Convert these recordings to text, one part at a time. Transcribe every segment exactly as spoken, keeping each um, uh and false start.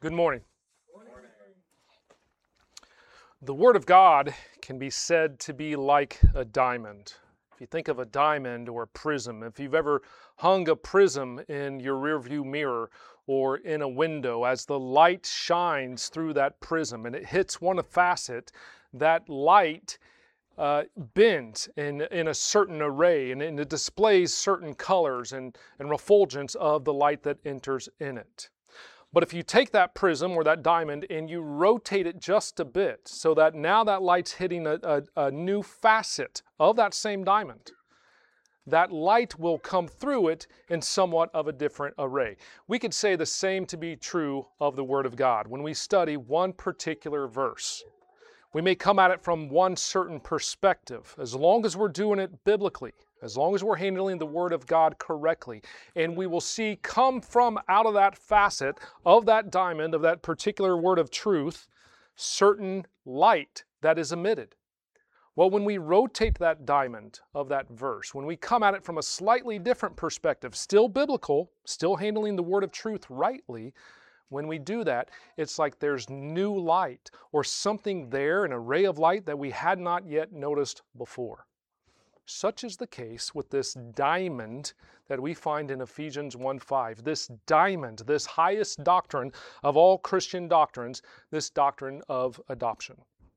Good morning. The Word of God can be said to be like a diamond. If you think of a diamond or a prism, if you've ever hung a prism in your rearview mirror or in a window, as the light shines through that prism and it hits one facet, that light uh, bends in, in a certain array, and, and it displays certain colors and, and refulgence of the light that enters in it. But if you take that prism or that diamond and you rotate it just a bit so that now that light's hitting a, a, a new facet of that same diamond, that light will come through it in somewhat of a different array. We could say the same to be true of the Word of God. When we study one particular verse, we may come at it from one certain perspective, as long as we're doing it biblically, as long as we're handling the Word of God correctly. And we will see come from out of that facet of that diamond, of that particular word of truth, certain light that is emitted. Well, when we rotate that diamond of that verse, when we come at it from a slightly different perspective, still biblical, still handling the word of truth rightly, when we do that, it's like there's new light or something there, an array of light that we had not yet noticed before. Such is the case with this diamond that we find in Ephesians one five. This diamond, this highest doctrine of all Christian doctrines, this doctrine of adoption.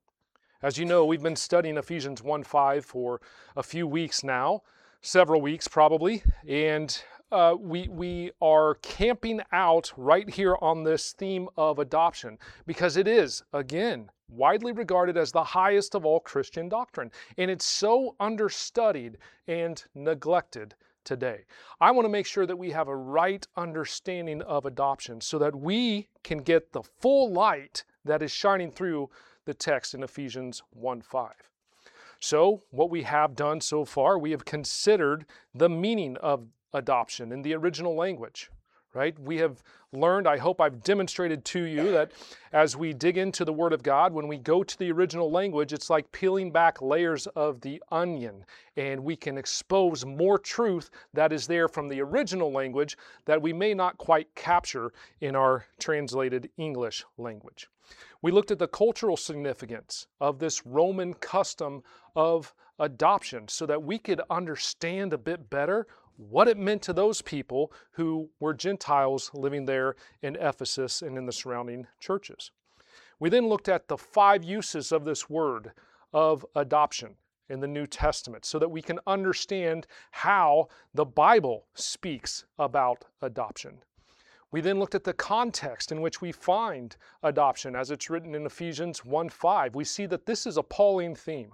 As you know, we've been studying Ephesians one five for a few weeks now, several weeks probably, and uh, we, we are camping out right here on this theme of adoption because it is, again, widely regarded as the highest of all Christian doctrine, and it's so understudied and neglected today. I want to make sure that we have a right understanding of adoption so that we can get the full light that is shining through the text in Ephesians one five. So what we have done so far, we have considered the meaning of adoption in the original language, right? We have learned, I hope I've demonstrated to you that as we dig into the Word of God, when we go to the original language, it's like peeling back layers of the onion, and we can expose more truth that is there from the original language that we may not quite capture in our translated English language. We looked at the cultural significance of this Roman custom of adoption so that we could understand a bit better what it meant to those people who were Gentiles living there in Ephesus and in the surrounding churches. We then looked at the five uses of this word of adoption in the New Testament so that we can understand how the Bible speaks about adoption. We then looked at the context in which we find adoption as it's written in Ephesians one five. We see that this is a Pauline theme.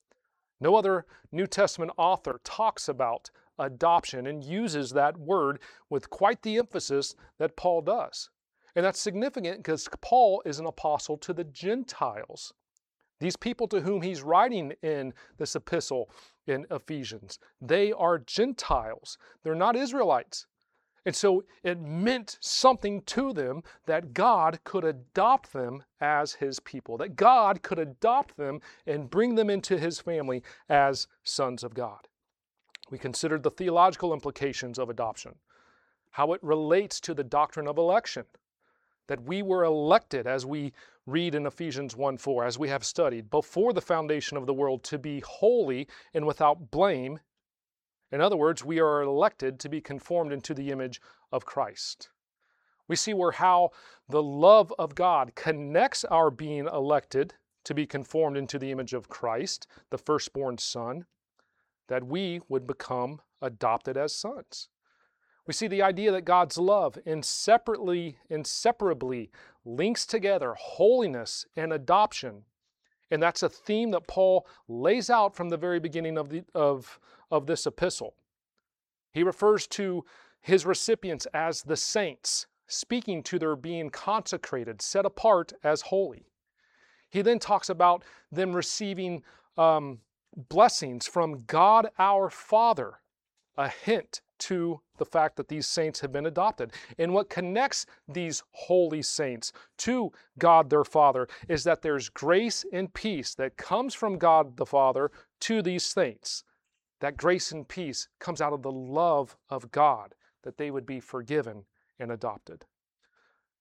No other New Testament author talks about adoption and uses that word with quite the emphasis that Paul does. And that's significant because Paul is an apostle to the Gentiles. These people to whom he's writing in this epistle in Ephesians, they are Gentiles. They're not Israelites. And so it meant something to them that God could adopt them as his people, that God could adopt them and bring them into his family as sons of God. We considered the theological implications of adoption, how it relates to the doctrine of election, that we were elected, as we read in Ephesians one four, as we have studied, before the foundation of the world to be holy and without blame. In other words, we are elected to be conformed into the image of Christ. We see where how the love of God connects our being elected to be conformed into the image of Christ, the firstborn Son, that we would become adopted as sons. We see the idea that God's love inseparably, inseparably links together holiness and adoption. And that's a theme that Paul lays out from the very beginning of, the, of, of this epistle. He refers to his recipients as the saints, speaking to their being consecrated, set apart as holy. He then talks about them receiving um, blessings from God our Father, a hint to the fact that these saints have been adopted. And what connects these holy saints to God their Father is that there's grace and peace that comes from God the Father to these saints. That grace and peace comes out of the love of God, that they would be forgiven and adopted.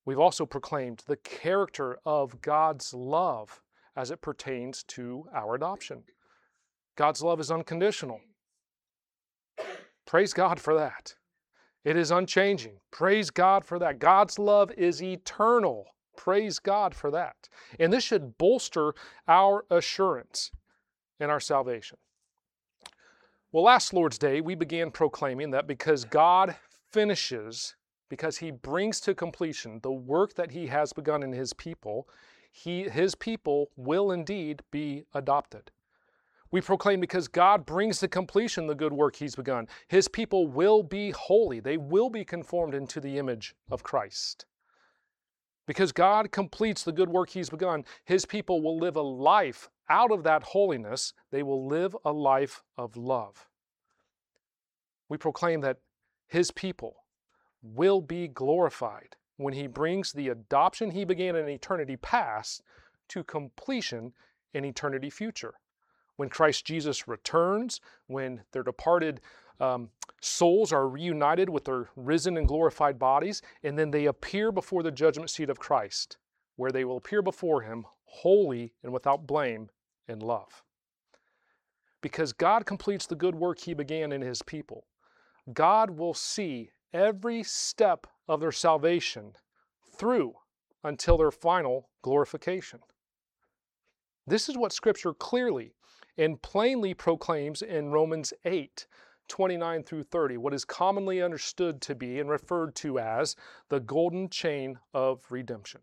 We've also proclaimed the character of God's love as it pertains to our adoption. God's love is unconditional. Praise God for that. It is unchanging. Praise God for that. God's love is eternal. Praise God for that. And this should bolster our assurance in our salvation. Well, last Lord's Day, we began proclaiming that because God finishes, because He brings to completion the work that He has begun in His people, he, His people will indeed be adopted. We proclaim because God brings to completion the good work He's begun, His people will be holy. They will be conformed into the image of Christ. Because God completes the good work He's begun, His people will live a life out of that holiness. They will live a life of love. We proclaim that His people will be glorified when He brings the adoption He began in eternity past to completion in eternity future. When Christ Jesus returns, when their departed um, souls are reunited with their risen and glorified bodies, and then they appear before the judgment seat of Christ, where they will appear before Him holy and without blame in love. Because God completes the good work He began in His people, God will see every step of their salvation through until their final glorification. This is what Scripture clearly and plainly proclaims in Romans eight, twenty-nine through thirty, what is commonly understood to be and referred to as the golden chain of redemption.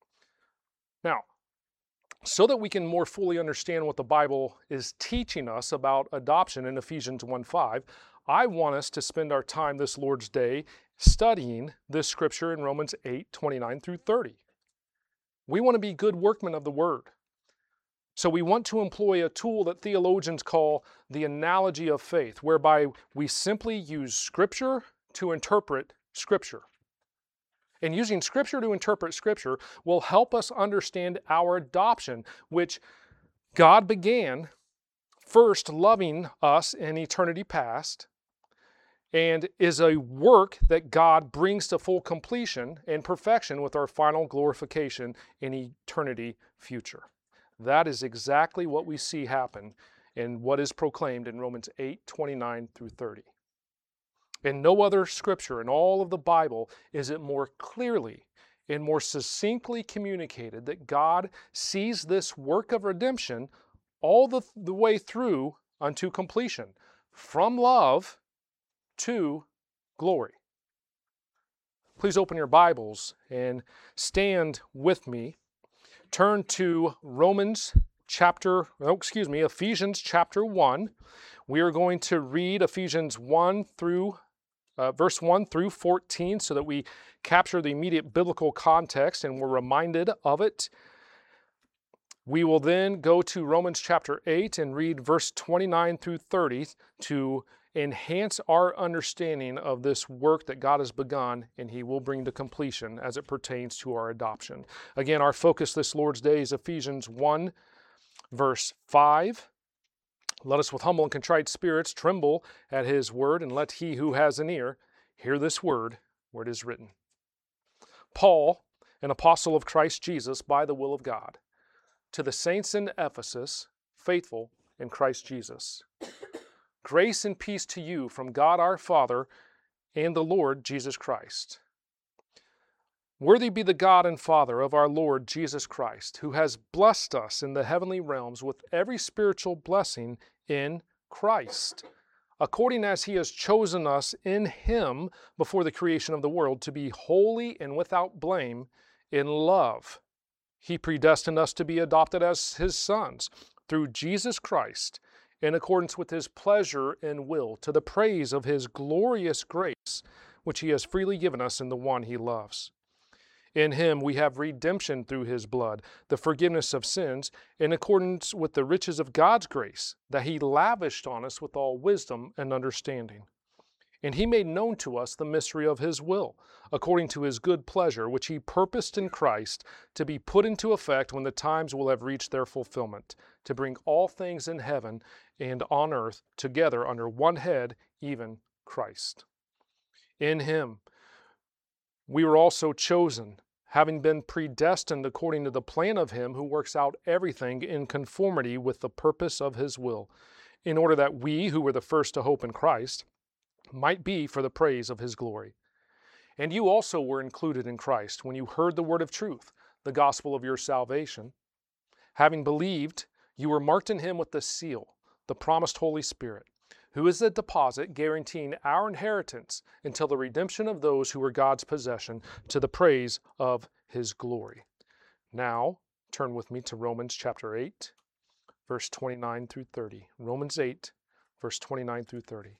Now, so that we can more fully understand what the Bible is teaching us about adoption in Ephesians one five, I want us to spend our time this Lord's Day studying this scripture in Romans eight, twenty-nine through thirty. We want to be good workmen of the Word. So we want to employ a tool that theologians call the analogy of faith, whereby we simply use Scripture to interpret Scripture. And using Scripture to interpret Scripture will help us understand our adoption, which God began first loving us in eternity past, and is a work that God brings to full completion and perfection with our final glorification in eternity future. That is exactly what we see happen in what is proclaimed in Romans eight, twenty-nine through thirty. In no other scripture in all of the Bible is it more clearly and more succinctly communicated that God sees this work of redemption all the, the way through unto completion, from love to glory. Please open your Bibles and stand with me. Turn to Romans chapter, oh, excuse me, Ephesians chapter one. We are going to read Ephesians one through, uh, verse one through fourteen so that we capture the immediate biblical context and we're reminded of it. We will then go to Romans chapter eight and read verse twenty-nine through thirty to enhance our understanding of this work that God has begun and He will bring to completion as it pertains to our adoption. Again, our focus this Lord's Day is Ephesians one, verse five. Let us with humble and contrite spirits tremble at His word, and let he who has an ear hear this word where it is written. Paul, an apostle of Christ Jesus by the will of God, to the saints in Ephesus, faithful in Christ Jesus. Grace and peace to you from God our Father and the Lord Jesus Christ. Worthy be the God and Father of our Lord Jesus Christ, who has blessed us in the heavenly realms with every spiritual blessing in Christ, according as He has chosen us in Him before the creation of the world to be holy and without blame in love. He predestined us to be adopted as His sons through Jesus Christ, in accordance with His pleasure and will, to the praise of His glorious grace, which He has freely given us in the one He loves. In Him we have redemption through His blood, the forgiveness of sins, in accordance with the riches of God's grace, that He lavished on us with all wisdom and understanding. And He made known to us the mystery of His will, according to His good pleasure, which He purposed in Christ to be put into effect when the times will have reached their fulfillment, to bring all things in heaven and on earth together under one head, even Christ. In Him we were also chosen, having been predestined according to the plan of him who works out everything in conformity with the purpose of his will, in order that we, who were the first to hope in Christ, might be for the praise of his glory. And you also were included in Christ when you heard the word of truth, the gospel of your salvation. Having believed, you were marked in him with the seal, the promised Holy Spirit, who is the deposit guaranteeing our inheritance until the redemption of those who are God's possession, to the praise of his glory. Now, turn with me to Romans chapter eight, verse twenty-nine through thirty. Romans eight, verse twenty-nine through thirty.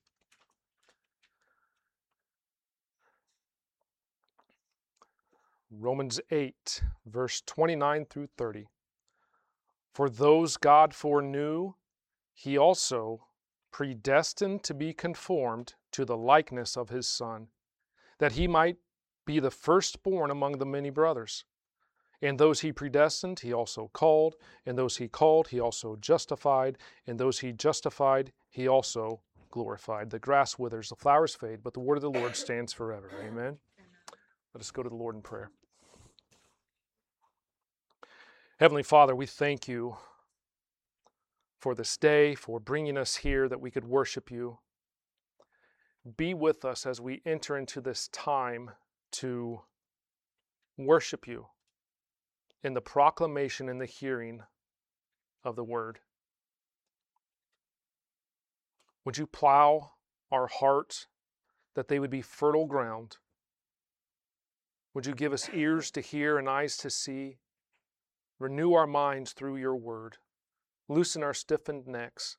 Romans eight, verse twenty-nine through thirty. For those God foreknew, he also predestined to be conformed to the likeness of his Son, that he might be the firstborn among the many brothers. And those he predestined, he also called, and those he called, he also justified, and those he justified, he also glorified. The grass withers, the flowers fade, but the word of the Lord stands forever. Amen. Let us go to the Lord in prayer. Heavenly Father, we thank you for this day, for bringing us here that we could worship you. Be with us as we enter into this time to worship you in the proclamation and the hearing of the word. Would you plow our hearts that they would be fertile ground? Would you give us ears to hear and eyes to see? Renew our minds through your word. Loosen our stiffened necks.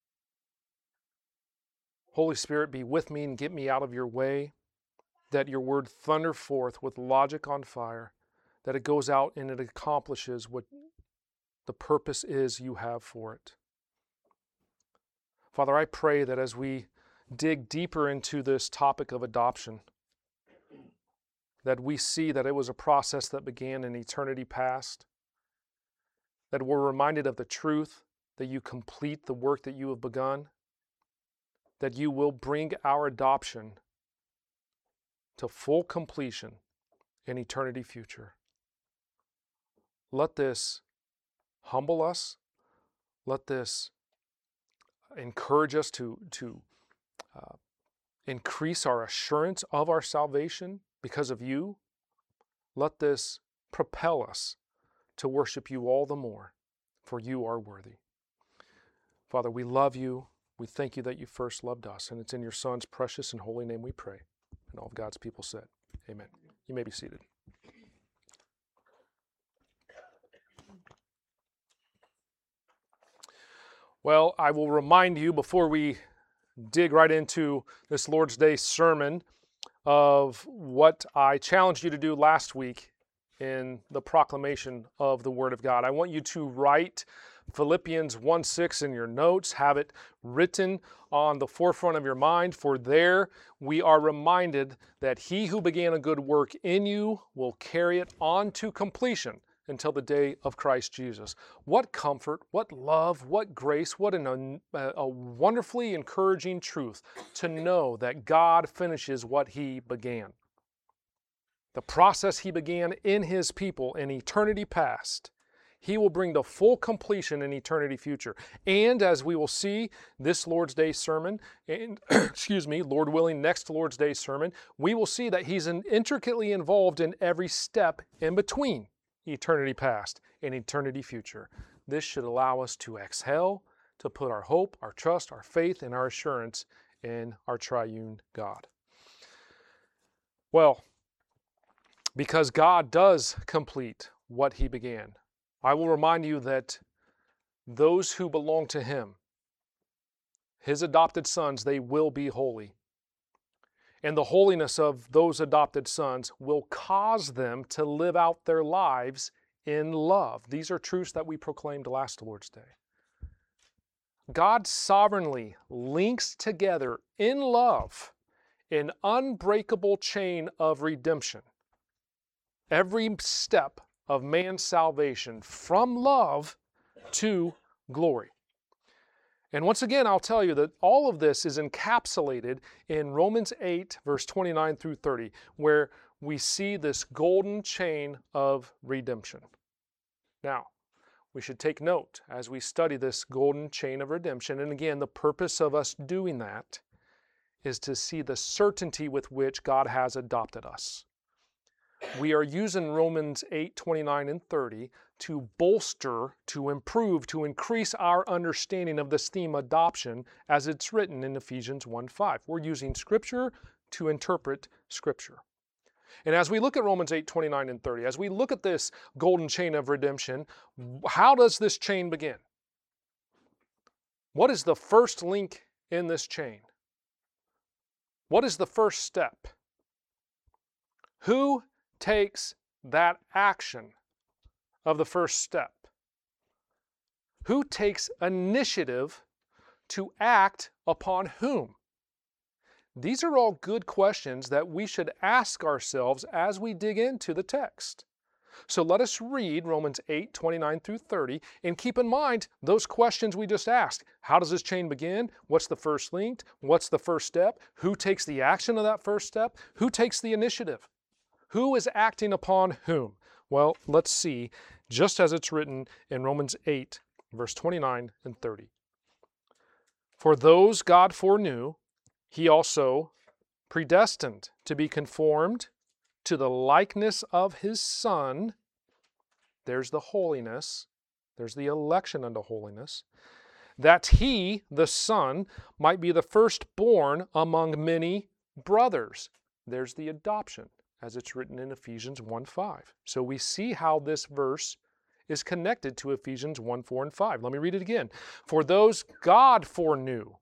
Holy Spirit, be with me and get me out of your way, that your word thunder forth with logic on fire, that it goes out and it accomplishes what the purpose is you have for it. Father, I pray that as we dig deeper into this topic of adoption, that we see that it was a process that began in eternity past, that we're reminded of the truth, that you complete the work that you have begun, that you will bring our adoption to full completion in eternity future. Let this humble us. Let this encourage us to, to uh, increase our assurance of our salvation because of you. Let this propel us to worship you all the more, for you are worthy. Father, we love you. We thank you that you first loved us, and it's in your Son's precious and holy name we pray. And all of God's people said, amen. You may be seated. Well, I will remind you before we dig right into this Lord's Day sermon of what I challenged you to do last week in the proclamation of the Word of God. I want you to write Philippians one six in your notes, have it written on the forefront of your mind, for there we are reminded that he who began a good work in you will carry it on to completion until the day of Christ Jesus. What comfort, what love, what grace, what an, a, a wonderfully encouraging truth to know that God finishes what he began. The process he began in his people in eternity past, he will bring to full completion in eternity future. And as we will see this Lord's Day sermon, and excuse me, Lord willing, next Lord's Day sermon, we will see that he's intricately involved in every step in between eternity past and eternity future. This should allow us to exhale, to put our hope, our trust, our faith, and our assurance in our triune God. Well, because God does complete what he began, I will remind you that those who belong to him, his adopted sons, they will be holy. And the holiness of those adopted sons will cause them to live out their lives in love. These are truths that we proclaimed last Lord's Day. God sovereignly links together in love an unbreakable chain of redemption. Every step of man's salvation from love to glory. And once again, I'll tell you that all of this is encapsulated in Romans eight, verse twenty-nine through thirty, where we see this golden chain of redemption. Now, we should take note as we study this golden chain of redemption. And again, the purpose of us doing that is to see the certainty with which God has adopted us. We are using Romans eight, twenty-nine, and thirty to bolster, to improve, to increase our understanding of this theme adoption as it's written in Ephesians one five. We're using Scripture to interpret Scripture. And as we look at Romans eight, twenty-nine, and thirty, as we look at this golden chain of redemption, how does this chain begin? What is the first link in this chain? What is the first step? Who takes that action of the first step? Who takes initiative to act upon whom? These are all good questions that we should ask ourselves as we dig into the text. So let us read Romans eight, twenty-nine through thirty, and keep in mind those questions we just asked. How does this chain begin? What's the first link? What's the first step? Who takes the action of that first step? Who takes the initiative? Who is acting upon whom? Well, let's see, just as it's written in Romans eight, verse twenty-nine and thirty. For those God foreknew, He also predestined to be conformed to the likeness of His Son. There's the holiness. There's the election unto holiness. That He, the Son, might be the firstborn among many brothers. There's the adoption, as it's written in Ephesians one five. So we see how this verse is connected to Ephesians one four and five. Let me read it again. For those God foreknew,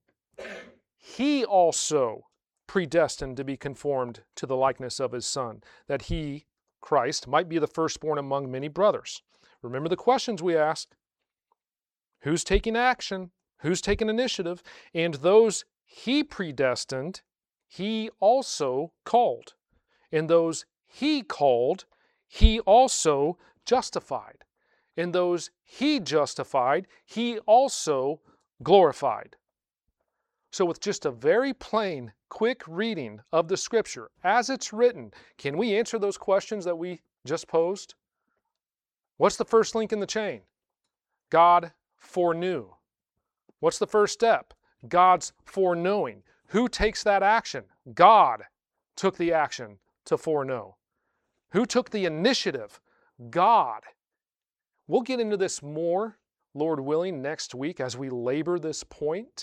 He also predestined to be conformed to the likeness of His Son, that He, Christ, might be the firstborn among many brothers. Remember the questions we asked. Who's taking action? Who's taking initiative? And those He predestined, He also called. And those He called, He also justified. And those He justified, He also glorified. So with just a very plain, quick reading of the Scripture, as it's written, can we answer those questions that we just posed? What's the first link in the chain? God foreknew. What's the first step? God's foreknowing. Who takes that action? God took the action to foreknow. Who took the initiative? God. We'll get into this more, Lord willing, next week as we labor this point.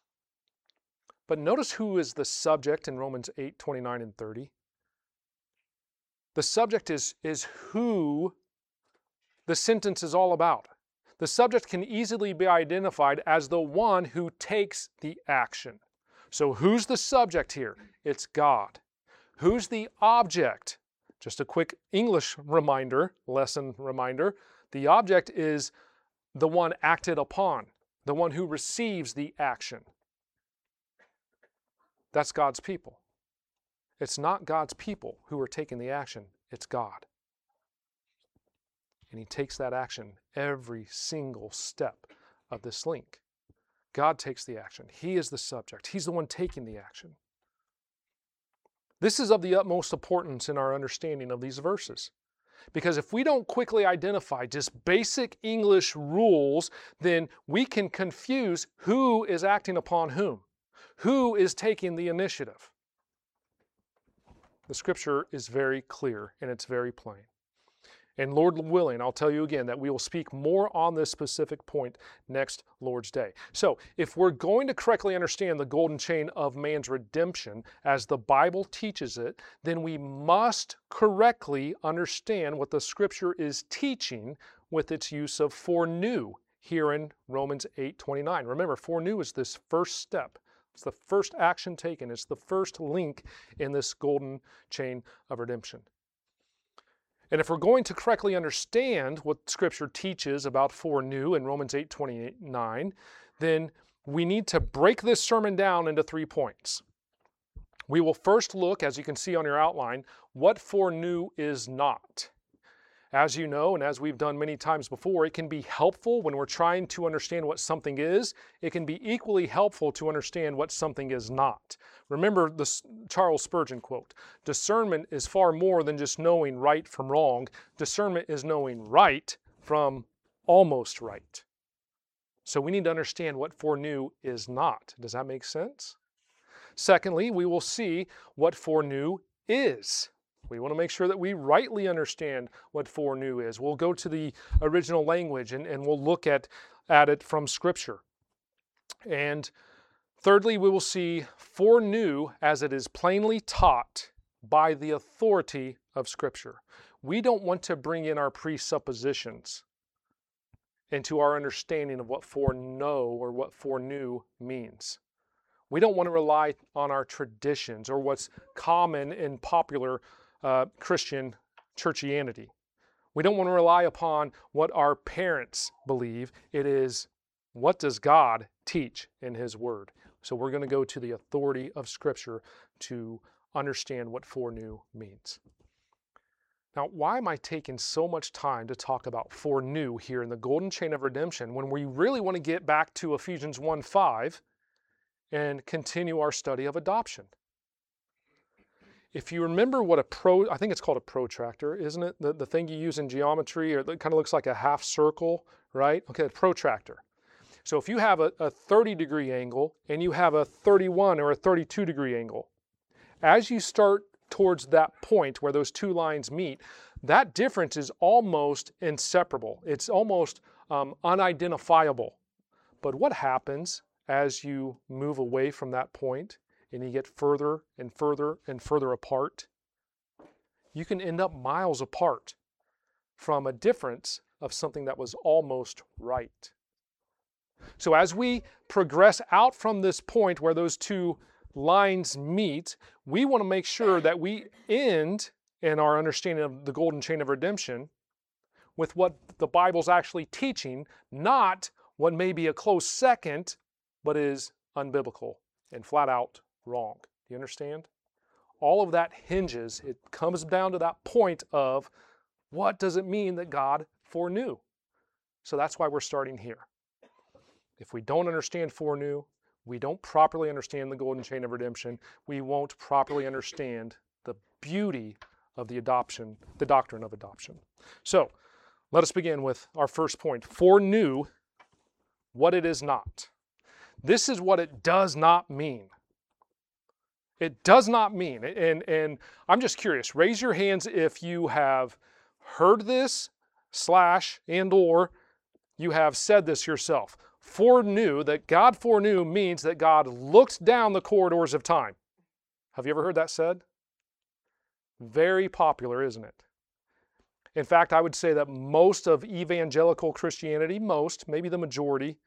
But notice who is the subject in Romans eight, twenty-nine and thirty. The subject is, is who the sentence is all about. The subject can easily be identified as the one who takes the action. So who's the subject here? It's God. Who's the object? Just a quick English reminder, lesson reminder. The object is the one acted upon, the one who receives the action. That's God's people. It's not God's people who are taking the action, it's God. And He takes that action every single step of this link. God takes the action. He is the subject. He's the one taking the action. This is of the utmost importance in our understanding of these verses. Because if we don't quickly identify just basic English rules, then we can confuse who is acting upon whom. Who is taking the initiative? The Scripture is very clear and it's very plain. And Lord willing, I'll tell you again that we will speak more on this specific point next Lord's Day. So, if we're going to correctly understand the golden chain of man's redemption as the Bible teaches it, then we must correctly understand what the Scripture is teaching with its use of foreknew here in Romans eight twenty-nine. Remember, foreknew is this first step. It's the first action taken. It's the first link in this golden chain of redemption. And if we're going to correctly understand what Scripture teaches about foreknew in Romans eight twenty-nine, then we need to break this sermon down into three points. We will first look, as you can see on your outline, what foreknew is not. As you know, and as we've done many times before, it can be helpful when we're trying to understand what something is. It can be equally helpful to understand what something is not. Remember the Charles Spurgeon quote, discernment is far more than just knowing right from wrong. Discernment is knowing right from almost right. So we need to understand what foreknew is not. Does that make sense? Secondly, we will see what foreknew is. We want to make sure that we rightly understand what foreknew is. We'll go to the original language and, and we'll look at, at it from Scripture. And thirdly, we will see foreknew as it is plainly taught by the authority of Scripture. We don't want to bring in our presuppositions into our understanding of what foreknow or what foreknew means. We don't want to rely on our traditions or what's common in popular uh, Christian churchianity. We don't want to rely upon what our parents believe. It is, what does God teach in His Word? So we're going to go to the authority of Scripture to understand what foreknew means. Now, why am I taking so much time to talk about foreknew here in the golden chain of redemption when we really want to get back to Ephesians one five and continue our study of adoption? If you remember what a pro, I think it's called a protractor, isn't it? The, the thing you use in geometry, or it kind of looks like a half circle, right? Okay, a protractor. So if you have a, a thirty degree angle and you have a thirty-one or a thirty-two degree angle, as you start towards that point where those two lines meet, that difference is almost inseparable. It's almost um, unidentifiable. But what happens as you move away from that point and you get further and further and further apart? You can end up miles apart from a difference of something that was almost right. So as we progress out from this point where those two lines meet, we want to make sure that we end in our understanding of the golden chain of redemption with what the Bible's actually teaching, not what may be a close second, but is unbiblical and flat out wrong. Do you understand? All of that hinges, it comes down to that point of what does it mean that God foreknew? So that's why we're starting here. If we don't understand foreknew, we don't properly understand the golden chain of redemption, we won't properly understand the beauty of the adoption, the doctrine of adoption. So, let us begin with our first point. Foreknew what it is not. This is what it does not mean. It does not mean, and, and I'm just curious, raise your hands if you have heard this, slash, and or you have said this yourself. Foreknew, that God foreknew means that God looked down the corridors of time. Have you ever heard that said? Very popular, isn't it? In fact, I would say that most of evangelical Christianity, most, maybe the majority,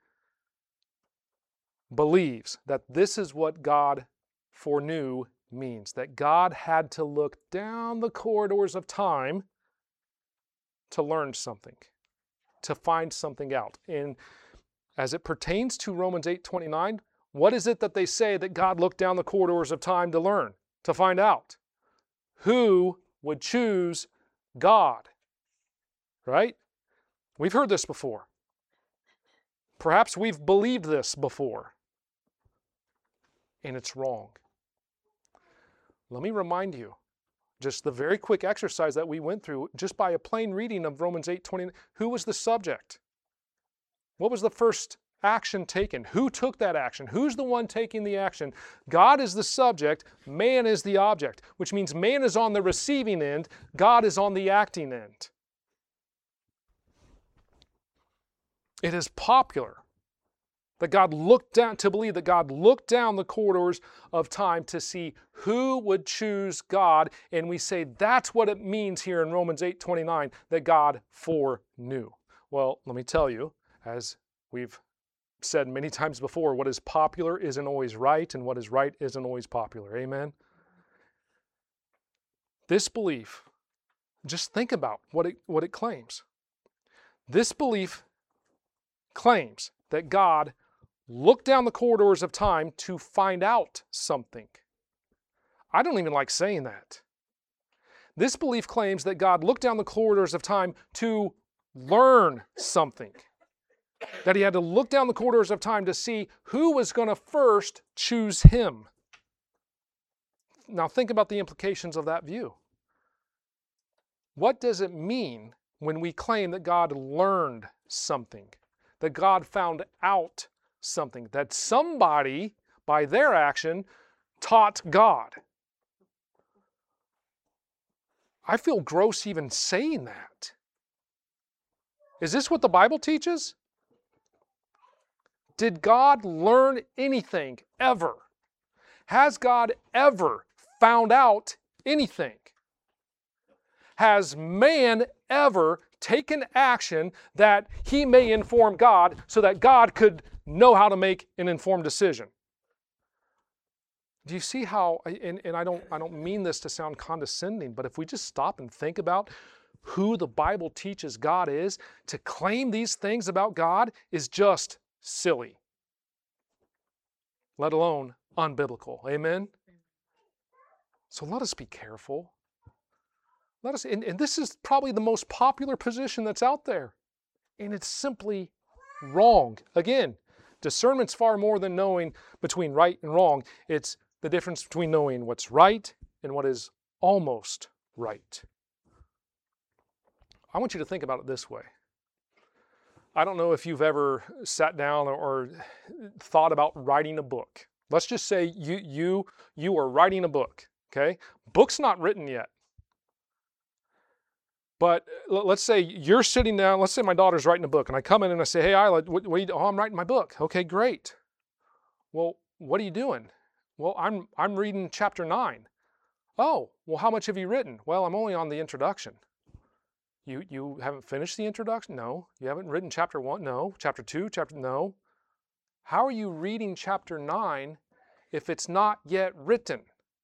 believes that this is what God foreknew means. That God had to look down the corridors of time to learn something, to find something out. And as it pertains to Romans eight twenty-nine, what is it that they say that God looked down the corridors of time to learn, to find out? Who would choose God? Right? We've heard this before. Perhaps we've believed this before. And it's wrong. Let me remind you, just the very quick exercise that we went through, just by a plain reading of Romans eight twenty-nine, who was the subject? What was the first action taken? Who took that action? Who's the one taking the action? God is the subject, man is the object, which means man is on the receiving end, God is on the acting end. It is popular that God looked down, to believe that God looked down the corridors of time to see who would choose God, and we say that's what it means here in Romans eight twenty-nine, that God foreknew. Well, let me tell you, as we've said many times before, what is popular isn't always right, and what is right isn't always popular. Amen? This belief, just think about what it, what it claims. This belief claims that God looked down the corridors of time to find out something. I don't even like saying that. This belief claims that God looked down the corridors of time to learn something. That he had to look down the corridors of time to see who was going to first choose him. Now think about the implications of that view. What does it mean when we claim that God learned something? That God found out something? That somebody, by their action, taught God? I feel gross even saying that. Is this what the Bible teaches? Did God learn anything ever? Has God ever found out anything? Has man ever taken action that he may inform God so that God could know how to make an informed decision? Do you see how, and, and I don't, I don't mean this to sound condescending, but if we just stop and think about who the Bible teaches God is, to claim these things about God is just silly, let alone unbiblical. Amen? So let us be careful. Let us, and, and this is probably the most popular position that's out there. And it's simply wrong. Again, discernment's far more than knowing between right and wrong. It's the difference between knowing what's right and what is almost right. I want you to think about it this way. I don't know if you've ever sat down or, or thought about writing a book. Let's just say you, you, you are writing a book, okay? Book's not written yet. But let's say you're sitting down, let's say my daughter's writing a book, and I come in and I say, hey, Isla, what, what are you doing? Oh, I'm writing my book. Okay, great. Well, what are you doing? Well, I'm, I'm reading chapter nine. Oh, well, how much have you written? Well, I'm only on the introduction. You, you haven't finished the introduction? No. You haven't written chapter one? No. Chapter two? Chapter, no. How are you reading chapter nine if it's not yet written?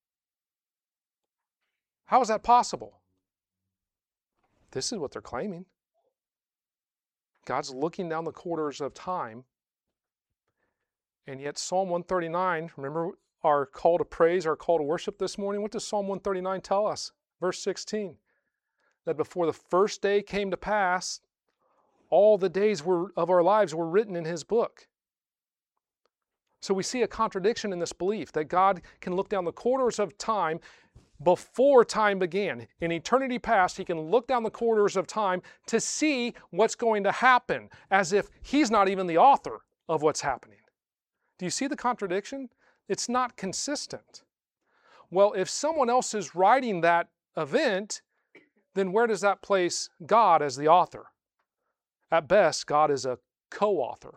How is that possible? This is what they're claiming. God's looking down the corridors of time, and yet Psalm one thirty-nine, remember our call to praise, our call to worship this morning? What does Psalm one thirty-nine tell us? Verse sixteen, that before the first day came to pass, all the days were, of our lives were written in his book. So we see a contradiction in this belief that God can look down the corridors of time before time began. In eternity past, he can look down the corridors of time to see what's going to happen, as if he's not even the author of what's happening. Do you see the contradiction? It's not consistent. Well, if someone else is writing that event, then where does that place God as the author? At best, God is a co-author.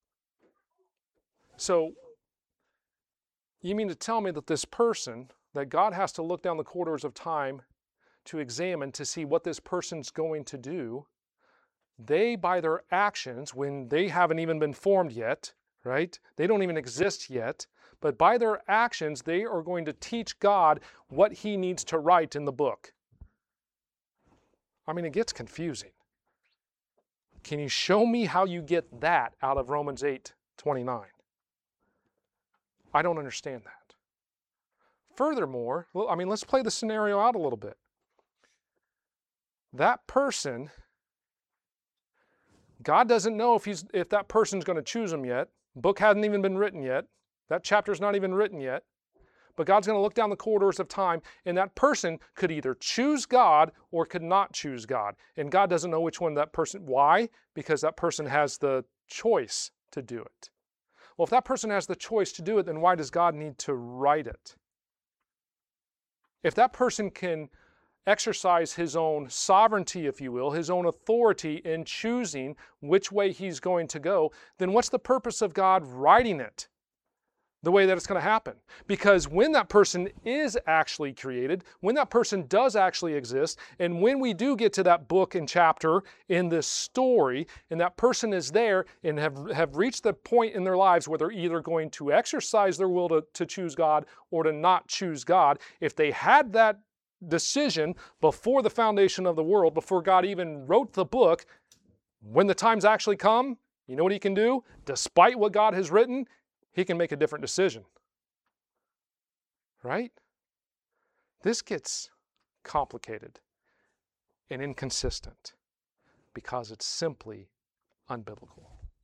So, you mean to tell me that this person, that God has to look down the corridors of time to examine to see what this person's going to do, they, by their actions, when they haven't even been formed yet, right? They don't even exist yet, but by their actions, they are going to teach God what he needs to write in the book. I mean, it gets confusing. Can you show me how you get that out of Romans eight twenty-nine? I don't understand that. Furthermore, I mean, let's play the scenario out a little bit. That person, God doesn't know if he's if that person's going to choose him yet. Book hasn't even been written yet. That chapter's not even written yet. But God's going to look down the corridors of time, and that person could either choose God or could not choose God. And God doesn't know which one that person, why? Because that person has the choice to do it. Well, if that person has the choice to do it, then why does God need to write it? If that person can exercise his own sovereignty, if you will, his own authority in choosing which way he's going to go, then what's the purpose of God writing it the way that it's going to happen? Because when that person is actually created, when that person does actually exist, and when we do get to that book and chapter in this story, and that person is there and have, have reached the point in their lives where they're either going to exercise their will to, to choose God or to not choose God, if they had that decision before the foundation of the world, before God even wrote the book, when the times actually come, you know what he can do? Despite what God has written, he can make a different decision. Right? This gets complicated and inconsistent because it's simply unbiblical.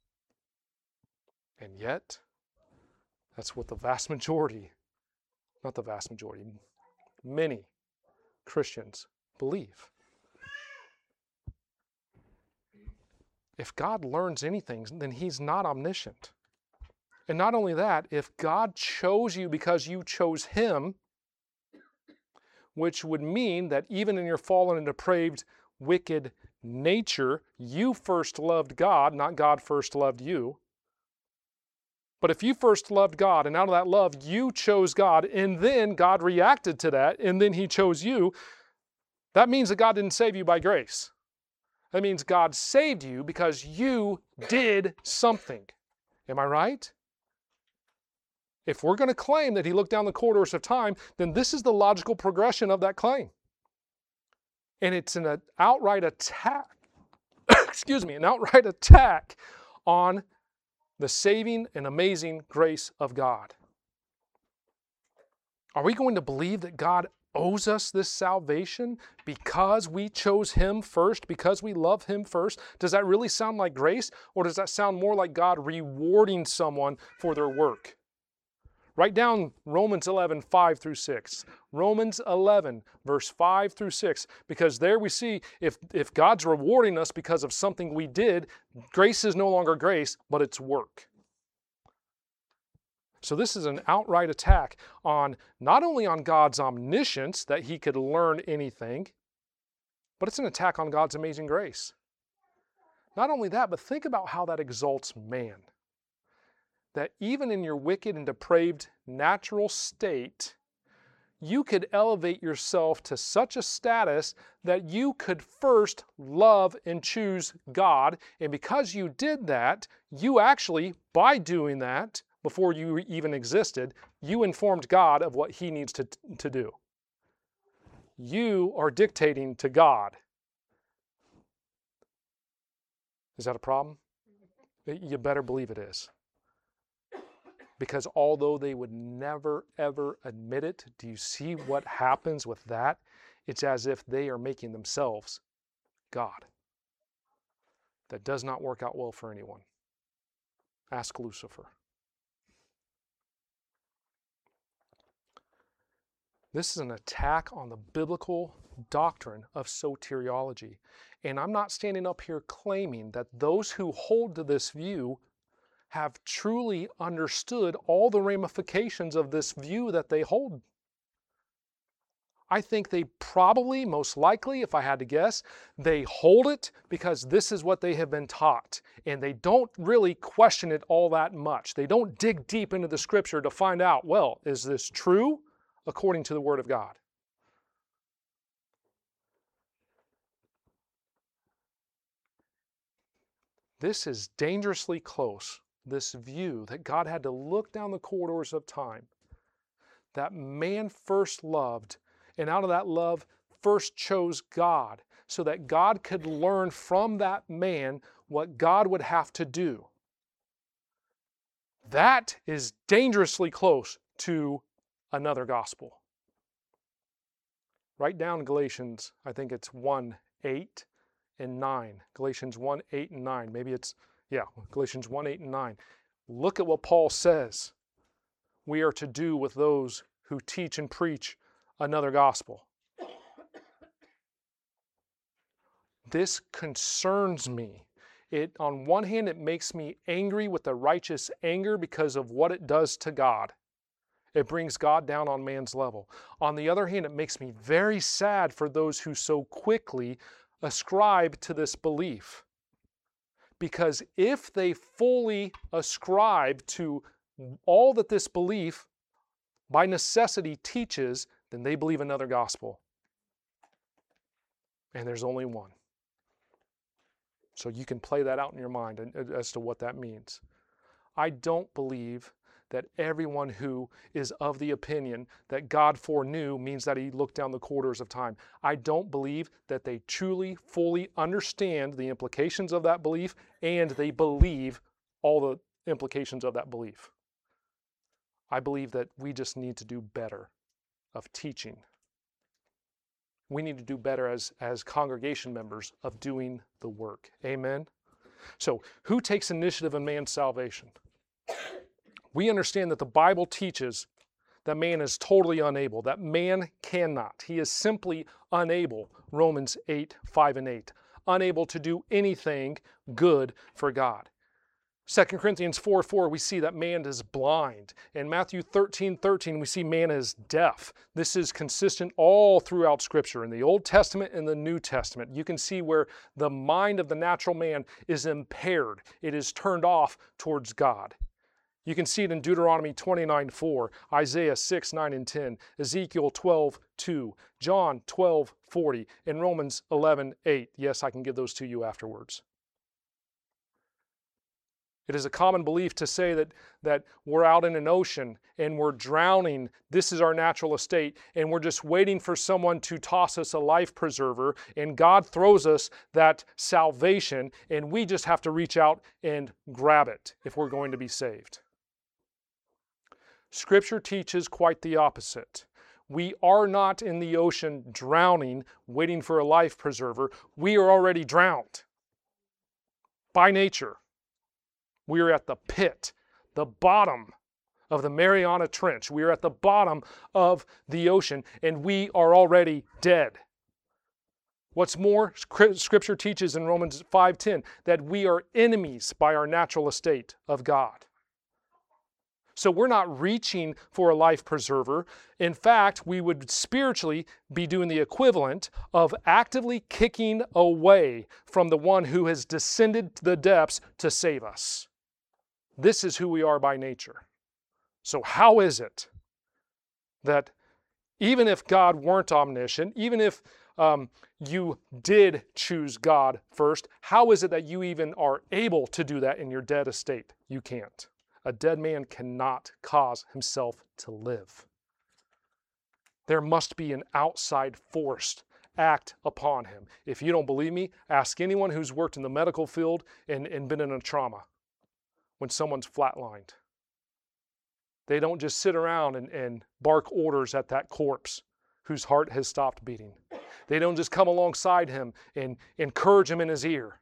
And yet, that's what the vast majority, not the vast majority, many Christians believe. If God learns anything, then he's not omniscient. And not only that, if God chose you because you chose him, which would mean that even in your fallen and depraved, wicked nature, you first loved God, not God first loved you. But if you first loved God, and out of that love, you chose God, and then God reacted to that, and then he chose you, that means that God didn't save you by grace. That means God saved you because you did something. Am I right? If we're going to claim that he looked down the corridors of time, then this is the logical progression of that claim. And it's an outright attack, excuse me, an outright attack on the saving and amazing grace of God. Are we going to believe that God owes us this salvation because we chose him first, because we love him first? Does that really sound like grace, or does that sound more like God rewarding someone for their work? Write down Romans eleven, five through six. Romans eleven, verse five through six. Because there we see if, if God's rewarding us because of something we did, grace is no longer grace, but it's work. So this is an outright attack on not only on God's omniscience, that he could learn anything, but it's an attack on God's amazing grace. Not only that, but think about how that exalts man. That even in your wicked and depraved natural state, you could elevate yourself to such a status that you could first love and choose God. And because you did that, you actually, by doing that, before you even existed, you informed God of what he needs to, to do. You are dictating to God. Is that a problem? You better believe it is. Because although they would never, ever admit it, do you see what happens with that? It's as if they are making themselves God. That does not work out well for anyone. Ask Lucifer. This is an attack on the biblical doctrine of soteriology. And I'm not standing up here claiming that those who hold to this view have truly understood all the ramifications of this view that they hold. I think they probably, most likely, if I had to guess, they hold it because this is what they have been taught. And they don't really question it all that much. They don't dig deep into the scripture to find out, well, is this true according to the Word of God? This is dangerously close. This view that God had to look down the corridors of time, that man first loved, and out of that love first chose God, so that God could learn from that man what God would have to do. That is dangerously close to another gospel. Write down Galatians, I think it's one, eight and nine. Galatians one, eight and nine. Maybe it's Yeah, Galatians one, eight, and nine. Look at what Paul says we are to do with those who teach and preach another gospel. This concerns me. It, on one hand, it makes me angry with the righteous anger because of what it does to God. It brings God down on man's level. On the other hand, it makes me very sad for those who so quickly ascribe to this belief. Because if they fully ascribe to all that this belief by necessity teaches, then they believe another gospel. And there's only one. So you can play that out in your mind as to what that means. I don't believe that everyone who is of the opinion that God foreknew means that he looked down the corridors of time. I don't believe that they truly, fully understand the implications of that belief, and they believe all the implications of that belief. I believe that we just need to do better of teaching we need to do better as, as congregation members of doing the work. Amen? So, who takes initiative in man's salvation? We understand that the Bible teaches that man is totally unable, that man cannot. He is simply unable, Romans eight, five and eight, unable to do anything good for God. Second Corinthians four, four, we see that man is blind. In Matthew thirteen, thirteen, we see man is deaf. This is consistent all throughout Scripture, in the Old Testament and the New Testament. You can see where the mind of the natural man is impaired. It is turned off towards God. You can see it in Deuteronomy twenty-nine, four, Isaiah six, nine and ten, Ezekiel twelve, two, John twelve, forty, and Romans eleven, eight. Yes, I can give those to you afterwards. It is a common belief to say that, that we're out in an ocean and we're drowning. This is our natural estate, and we're just waiting for someone to toss us a life preserver, and God throws us that salvation, and we just have to reach out and grab it if we're going to be saved. Scripture teaches quite the opposite. We are not in the ocean drowning, waiting for a life preserver. We are already drowned by nature. We are at the pit, the bottom of the Mariana Trench. We are at the bottom of the ocean, and we are already dead. What's more, Scripture teaches in Romans five ten that we are enemies by our natural estate of God. So we're not reaching for a life preserver. In fact, we would spiritually be doing the equivalent of actively kicking away from the one who has descended to the depths to save us. This is who we are by nature. So how is it that even if God weren't omniscient, even if um, you did choose God first, how is it that you even are able to do that in your dead estate? You can't. A dead man cannot cause himself to live. There must be an outside force act upon him. If you don't believe me, ask anyone who's worked in the medical field and, and been in a trauma. When someone's flatlined, they don't just sit around and, and bark orders at that corpse whose heart has stopped beating. They don't just come alongside him and encourage him in his ear.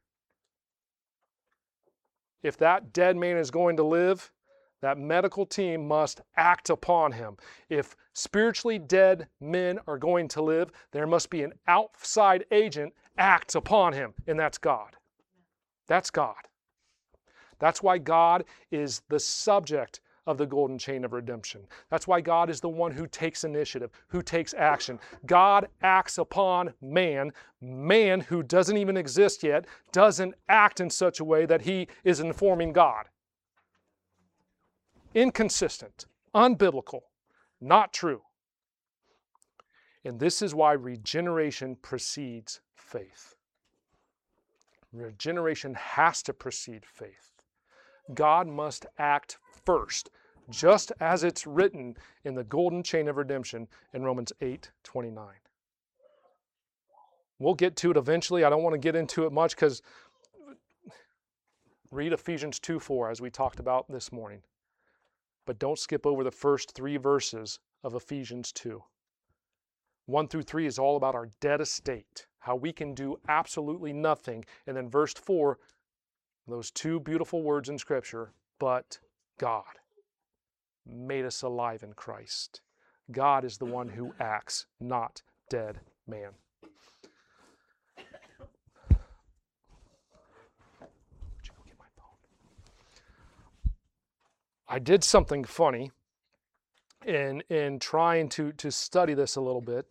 If that dead man is going to live, that medical team must act upon him. If spiritually dead men are going to live, there must be an outside agent act upon him, and that's God. That's God. That's why God is the subject of the golden chain of redemption. That's why God is the one who takes initiative, who takes action. God acts upon man. Man, who doesn't even exist yet, doesn't act in such a way that he is informing God. Inconsistent, unbiblical, not true. And this is why regeneration precedes faith. Regeneration has to precede faith. God must act first, just as it's written in the golden chain of redemption in Romans eight twenty-nine. We'll get to it eventually. I don't want to get into it much because read Ephesians two four as we talked about this morning. But don't skip over the first three verses of Ephesians two. one through three is all about our dead estate, how we can do absolutely nothing. And then verse four, those two beautiful words in Scripture, but God made us alive in Christ. God is the one who acts, not dead man. Would you go get my phone? I did something funny in, in trying to, to study this a little bit.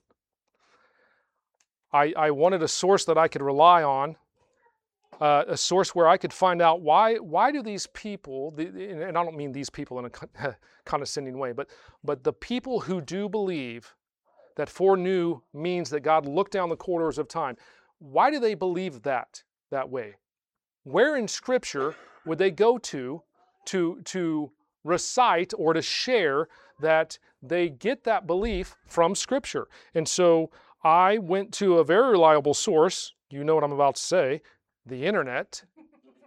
I, I wanted a source that I could rely on. Uh, a source where I could find out why why do these people, the, and I don't mean these people in a condescending way, but but the people who do believe that foreknew means that God looked down the corridors of time, why do they believe that that way? Where in Scripture would they go to to to recite or to share that they get that belief from Scripture? And so I went to a very reliable source. You know what I'm about to say. The internet,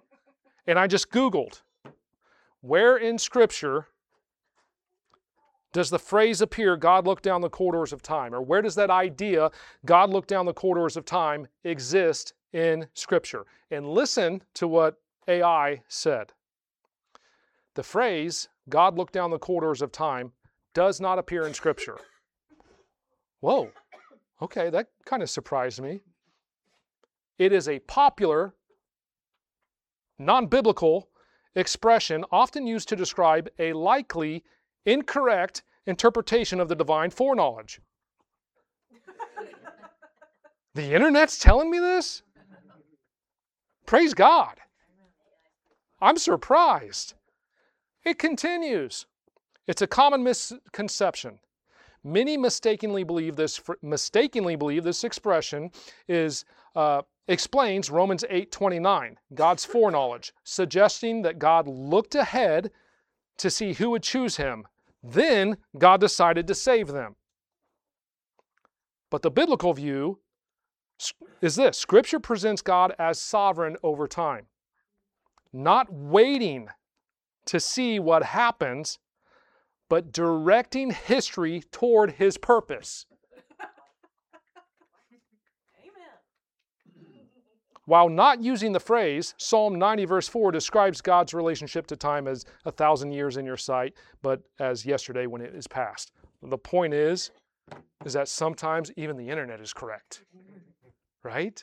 and I just Googled, where in Scripture does the phrase appear, God looked down the corridors of time? Or where does that idea, God looked down the corridors of time, exist in Scripture? And listen to what A I said. The phrase, God looked down the corridors of time, does not appear in Scripture. Whoa, okay, that kind of surprised me. It is a popular, non-biblical expression often used to describe a likely, incorrect interpretation of the divine foreknowledge. The internet's telling me this? Praise God. I'm surprised. It continues. It's a common misconception. Many mistakenly believe this mistakenly believe this expression is uh, explains Romans eight twenty-nine, God's foreknowledge, suggesting that God looked ahead to see who would choose him. Then God decided to save them. But the biblical view is this: Scripture presents God as sovereign over time, not waiting to see what happens, but directing history toward his purpose. Amen. While not using the phrase, Psalm ninety verse four describes God's relationship to time as a thousand years in your sight, but as yesterday when it is past. The point is, is that sometimes even the internet is correct. Right?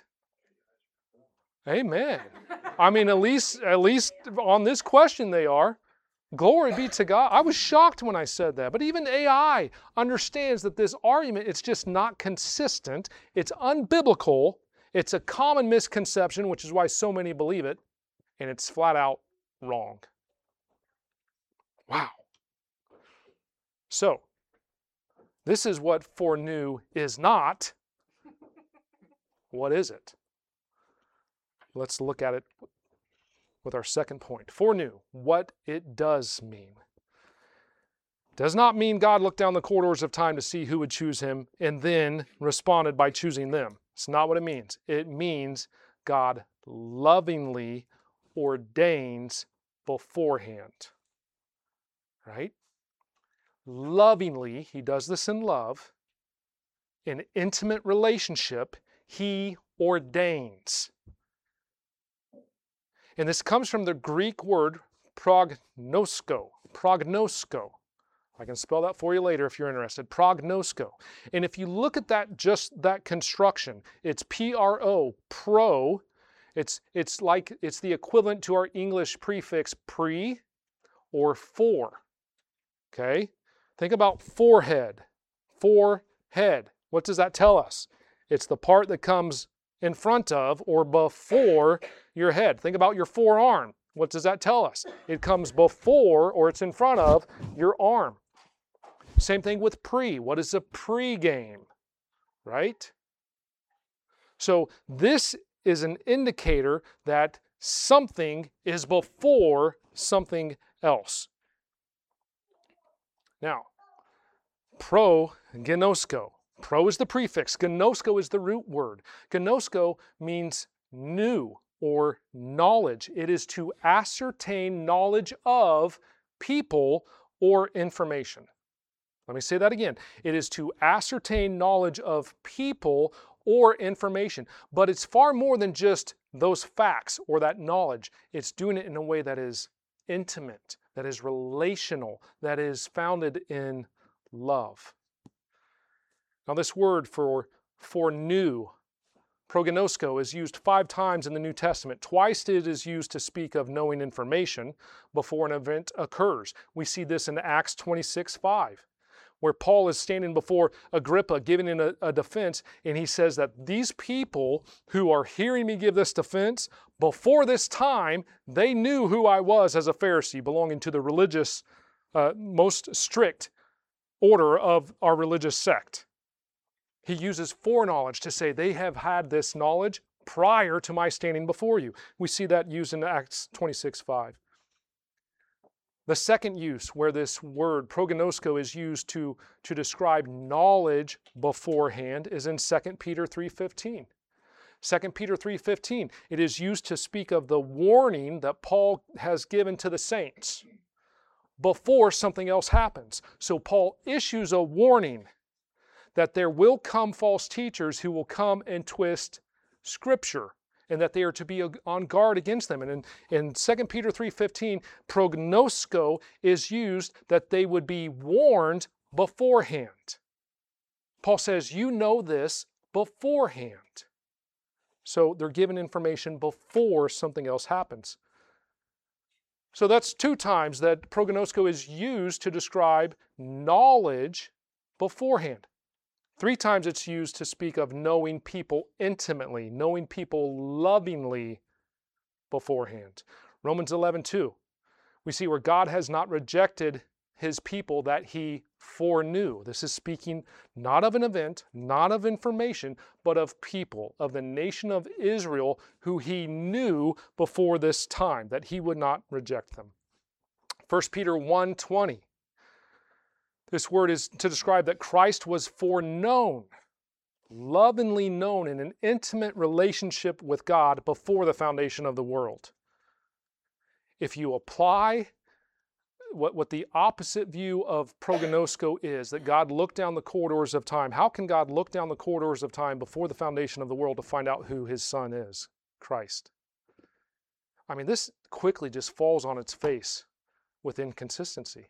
Amen. I mean, at least, at least on this question they are. Glory be to God. I was shocked when I said that. But even A I understands that this argument, it's just not consistent. It's unbiblical. It's a common misconception, which is why so many believe it. And it's flat out wrong. Wow. So, this is what foreknew is not. What is it? Let's look at it with our second point. Foreknew, what it does mean. Does not mean God looked down the corridors of time to see who would choose him and then responded by choosing them. It's not what it means. It means God lovingly ordains beforehand. Right? Lovingly, he does this in love. In intimate relationship, he ordains. And this comes from the Greek word prognosko. Prognosko. I can spell that for you later if you're interested. Prognosko. And if you look at that, just that construction, it's P R O, pro. It's, it's like, it's the equivalent to our English prefix pre or for. Okay? Think about forehead. Forehead. What does that tell us? It's the part that comes in front of or before your head. Think about your forearm. What does that tell us? It comes before or it's in front of your arm. Same thing with pre. What is a pregame? Right? So this is an indicator that something is before something else. Now, prognosko. Pro is the prefix. Gnosko is the root word. Gnosko means new or knowledge. It is to ascertain knowledge of people or information. Let me say that again. It is to ascertain knowledge of people or information. But it's far more than just those facts or that knowledge. It's doing it in a way that is intimate, that is relational, that is founded in love. Now this word for foreknew, prognosko, is used five times in the New Testament. Twice it is used to speak of knowing information before an event occurs. We see this in Acts twenty-six five, where Paul is standing before Agrippa giving in a, a defense, and he says that these people who are hearing me give this defense, before this time, they knew who I was as a Pharisee, belonging to the religious, uh, most strict order of our religious sect. He uses foreknowledge to say they have had this knowledge prior to my standing before you. We see that used in Acts twenty-six five. The second use where this word prognosko is used to, to describe knowledge beforehand is in Second Peter three fifteen. Second Peter three fifteen, it is used to speak of the warning that Paul has given to the saints before something else happens. So Paul issues a warning that there will come false teachers who will come and twist Scripture, and that they are to be on guard against them. And in, in Second Peter three fifteen, prognosko is used that they would be warned beforehand. Paul says, you know this beforehand. So they're given information before something else happens. So that's two times that prognosko is used to describe knowledge beforehand. Three times it's used to speak of knowing people intimately, knowing people lovingly beforehand. Romans eleven two, we see where God has not rejected his people that he foreknew. This is speaking not of an event, not of information, but of people, of the nation of Israel who he knew before this time, that he would not reject them. First Peter one twenty. This word is to describe that Christ was foreknown, lovingly known in an intimate relationship with God before the foundation of the world. If you apply what, what the opposite view of prognosko is, that God looked down the corridors of time, how can God look down the corridors of time before the foundation of the world to find out who his Son is, Christ? I mean, this quickly just falls on its face with inconsistency.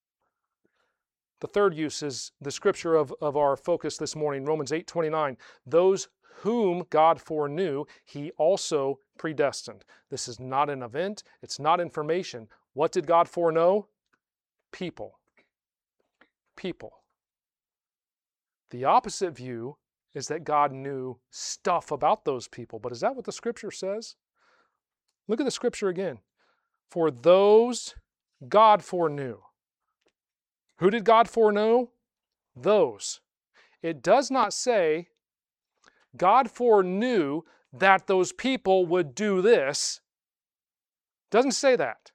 The third use is the scripture of, of our focus this morning, Romans eight twenty-nine. Those whom God foreknew, he also predestined. This is not an event. It's not information. What did God foreknow? People. People. The opposite view is that God knew stuff about those people. But is that what the scripture says? Look at the scripture again. For those God foreknew. Who did God foreknow? Those. It does not say God foreknew that those people would do this. It doesn't say that.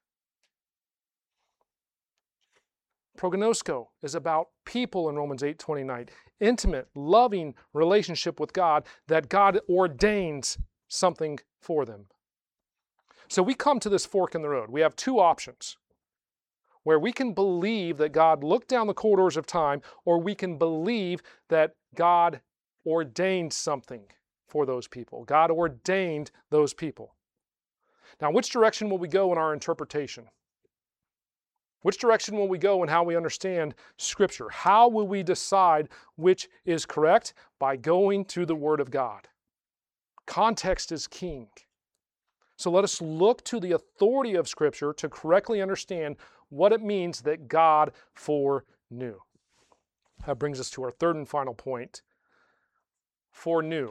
Prognosko is about people in Romans eight twenty-nine. Intimate, loving relationship with God, that God ordains something for them. So we come to this fork in the road. We have two options, where we can believe that God looked down the corridors of time, or we can believe that God ordained something for those people. God ordained those people. Now, which direction will we go in our interpretation? Which direction will we go in how we understand Scripture? How will we decide which is correct? By going to the Word of God. Context is king. So let us look to the authority of Scripture to correctly understand what it means that God foreknew. That brings us to our third and final point. Foreknew.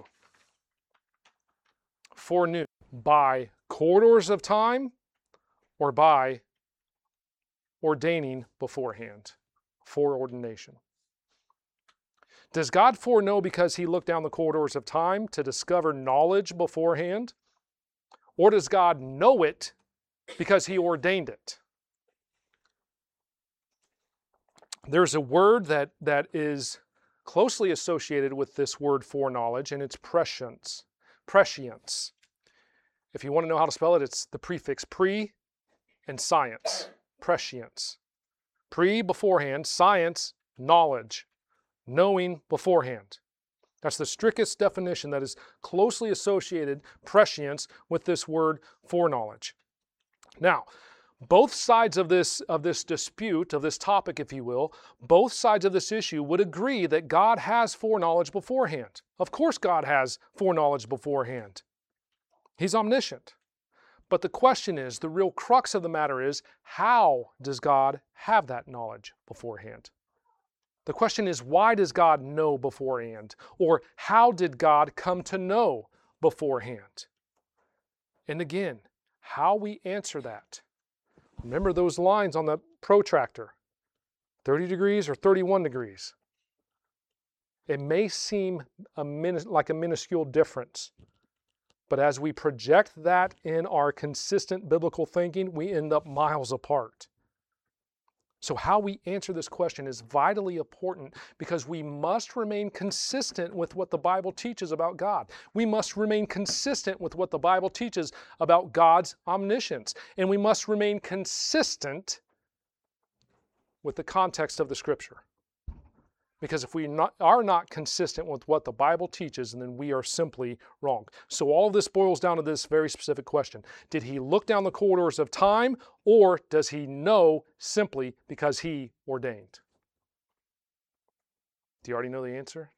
Foreknew. By corridors of time or by ordaining beforehand. Foreordination. Does God foreknow because he looked down the corridors of time to discover knowledge beforehand? Or does God know it because he ordained it? There's a word that, that is closely associated with this word foreknowledge, and it's prescience. Prescience. If you want to know how to spell it, it's the prefix pre and science. Prescience. Pre, beforehand. Science, knowledge. Knowing beforehand. That's the strictest definition that is closely associated, prescience, with this word foreknowledge. Now, both sides of this, of this dispute, of this topic, if you will, both sides of this issue would agree that God has foreknowledge beforehand. Of course God has foreknowledge beforehand. He's omniscient. But the question is, the real crux of the matter is, how does God have that knowledge beforehand? The question is, why does God know beforehand? Or how did God come to know beforehand? And again, how we answer that. Remember those lines on the protractor, thirty degrees or thirty-one degrees. It may seem a min- like a minuscule difference, but as we project that in our consistent biblical thinking, we end up miles apart. So how we answer this question is vitally important because we must remain consistent with what the Bible teaches about God. We must remain consistent with what the Bible teaches about God's omniscience. And we must remain consistent with the context of the Scripture. Because if we not, are not consistent with what the Bible teaches, then we are simply wrong. So all of this boils down to this very specific question. Did he look down the corridors of time, or does he know simply because he ordained? Do you already know the answer?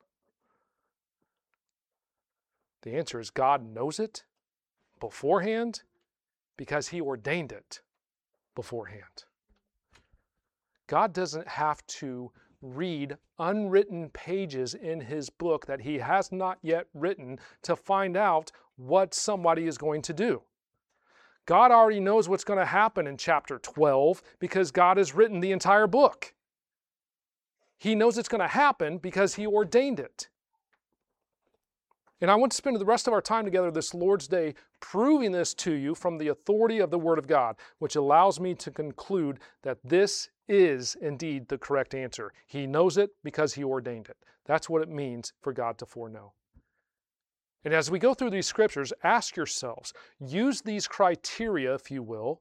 The answer is God knows it beforehand because he ordained it beforehand. God doesn't have to read unwritten pages in his book that he has not yet written to find out what somebody is going to do. God already knows what's going to happen in chapter twelve because God has written the entire book. He knows it's going to happen because he ordained it. And I want to spend the rest of our time together this Lord's Day proving this to you from the authority of the Word of God, which allows me to conclude that this is indeed the correct answer. He knows it because he ordained it. That's what it means for God to foreknow. And as we go through these scriptures, ask yourselves, use these criteria, if you will,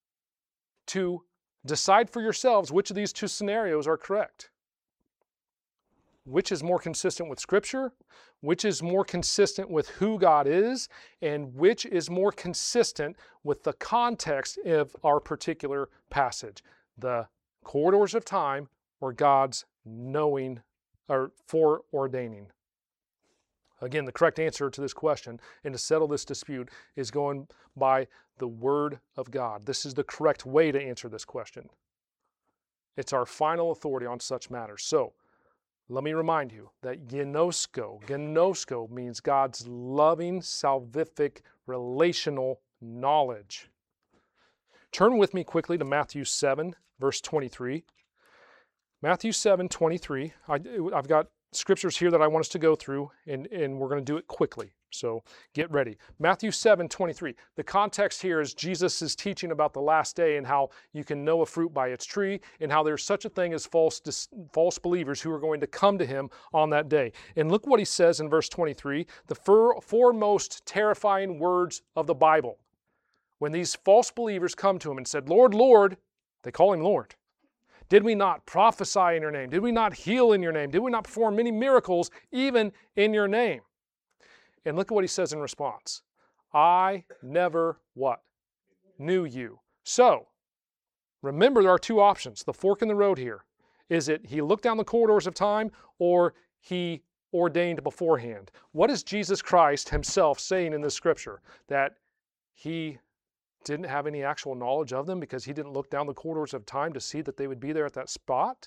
to decide for yourselves which of these two scenarios are correct. Which is more consistent with Scripture, which is more consistent with who God is, and which is more consistent with the context of our particular passage. The corridors of time or God's knowing or foreordaining. Again, the correct answer to this question and to settle this dispute is going by the Word of God. This is the correct way to answer this question. It's our final authority on such matters. So, let me remind you that gnosko, gnosko means God's loving, salvific, relational knowledge. Turn with me quickly to Matthew seven, verse twenty-three. Matthew seven, twenty-three. I, I've got scriptures here that I want us to go through, and, and we're going to do it quickly. So get ready. Matthew seven, twenty-three. The context here is Jesus is teaching about the last day and how you can know a fruit by its tree, and how there's such a thing as false, false believers who are going to come to him on that day. And look what he says in verse twenty-three, the four, four most terrifying words of the Bible. When these false believers come to him and said, Lord, Lord, they call him Lord. Did we not prophesy in your name? Did we not heal in your name? Did we not perform many miracles even in your name? And look at what he says in response. I never what? Knew you. So, remember there are two options. The fork in the road here. Is it he looked down the corridors of time, or he ordained beforehand? What is Jesus Christ himself saying in this scripture? That he didn't have any actual knowledge of them because he didn't look down the corridors of time to see that they would be there at that spot?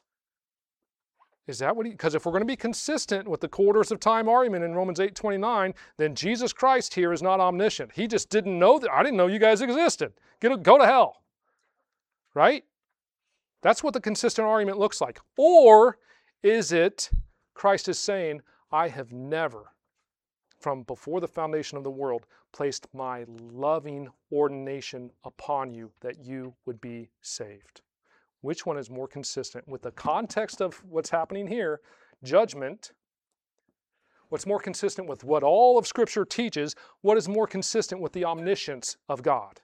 Is that what he, because if we're going to be consistent with the corridors of time argument in Romans eight twenty-nine, then Jesus Christ here is not omniscient. He just didn't know that. I didn't know you guys existed. Get, go to hell. Right? That's what the consistent argument looks like. Or is it Christ is saying, I have never, from before the foundation of the world, placed my loving ordination upon you that you would be saved? Which one is more consistent with the context of what's happening here, judgment? What's more consistent with what all of Scripture teaches? What is more consistent with the omniscience of God?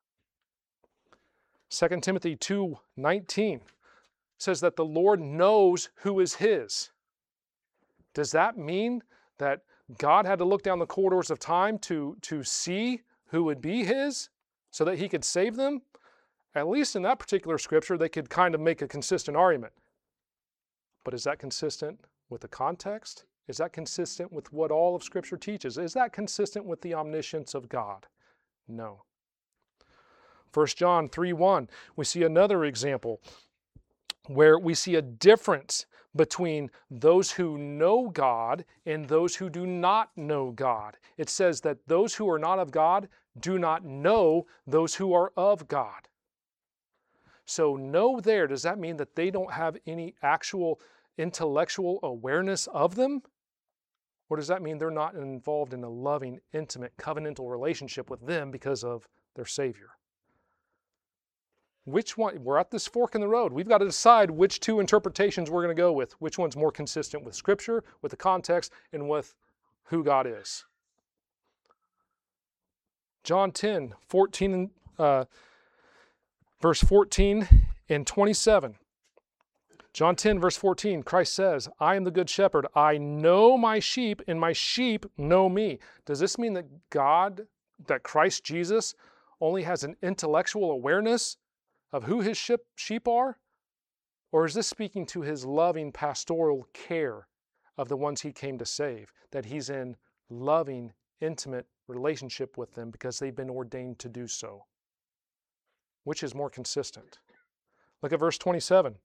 Second Timothy two nineteen says that the Lord knows who is his. Does that mean that God had to look down the corridors of time to, to see who would be his so that he could save them? At least in that particular scripture, they could kind of make a consistent argument. But is that consistent with the context? Is that consistent with what all of Scripture teaches? Is that consistent with the omniscience of God? No. First John three one, we see another example where we see a difference between those who know God and those who do not know God. It says that those who are not of God do not know those who are of God. So know there, does that mean that they don't have any actual intellectual awareness of them? Or does that mean they're not involved in a loving, intimate, covenantal relationship with them because of their Savior? Which one? We're at this fork in the road. We've got to decide which two interpretations we're going to go with. Which one's more consistent with Scripture, with the context, and with who God is. John ten, fourteen, uh, verse fourteen In twenty-seven, John ten, verse fourteen, Christ says, I am the good shepherd. I know my sheep, and my sheep know me. Does this mean that God, that Christ Jesus, only has an intellectual awareness of who his sheep are? Or is this speaking to his loving pastoral care of the ones he came to save, that he's in loving, intimate relationship with them because they've been ordained to do so? Which is more consistent? Look at verse twenty-seven.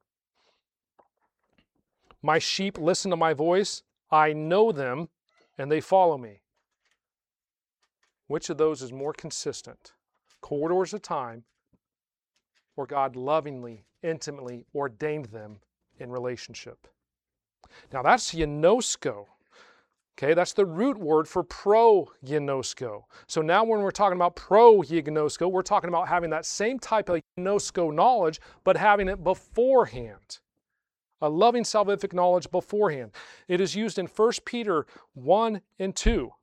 My sheep listen to my voice. I know them, and they follow me. Which of those is more consistent? Corridors of time, or God lovingly, intimately ordained them in relationship? Now that's ginosko. Okay, that's the root word for pro-ginosko. So now when we're talking about pro-ginosko, we're talking about having that same type of ginosko knowledge, but having it beforehand. A loving salvific knowledge beforehand. It is used in First Peter one and two.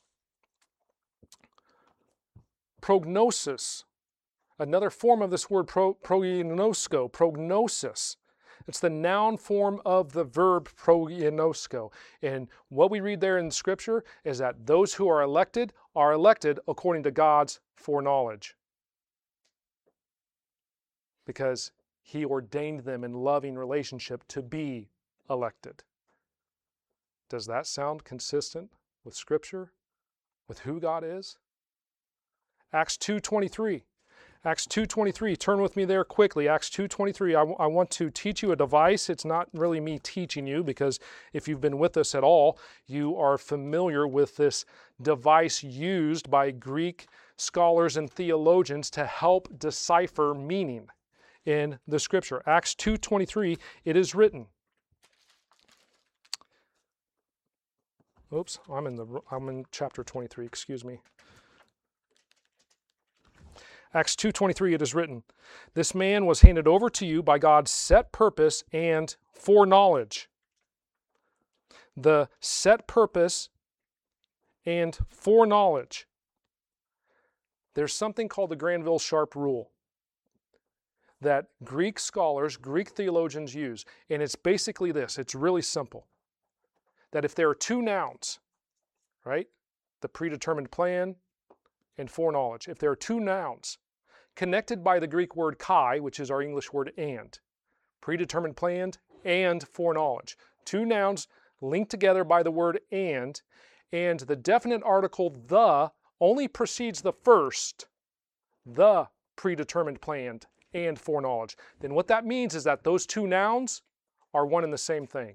Prognosis. Another form of this word, pro, prognosko, prognosis. It's the noun form of the verb prognosko. And what we read there in Scripture is that those who are elected are elected according to God's foreknowledge. Because he ordained them in loving relationship to be elected. Does that sound consistent with Scripture? With who God is? Acts two twenty-three. Acts two twenty-three, turn with me there quickly. Acts two twenty-three, I, I want to teach you a device. It's not really me teaching you, because if you've been with us at all, you are familiar with this device used by Greek scholars and theologians to help decipher meaning in the Scripture. Acts two twenty-three, it is written. Oops, I'm in the I'm in chapter twenty-three, excuse me. Acts two twenty-three, it is written, this man was handed over to you by God's set purpose and foreknowledge. The set purpose and foreknowledge. There's something called the Granville-Sharp rule that Greek scholars, Greek theologians use, and it's basically this. It's really simple. That if there are two nouns, right, the predetermined plan and foreknowledge, if there are two nouns connected by the Greek word kai, which is our English word and, predetermined plan and foreknowledge, two nouns linked together by the word and, and the definite article the only precedes the first, the predetermined plan and foreknowledge, then what that means is that those two nouns are one and the same thing.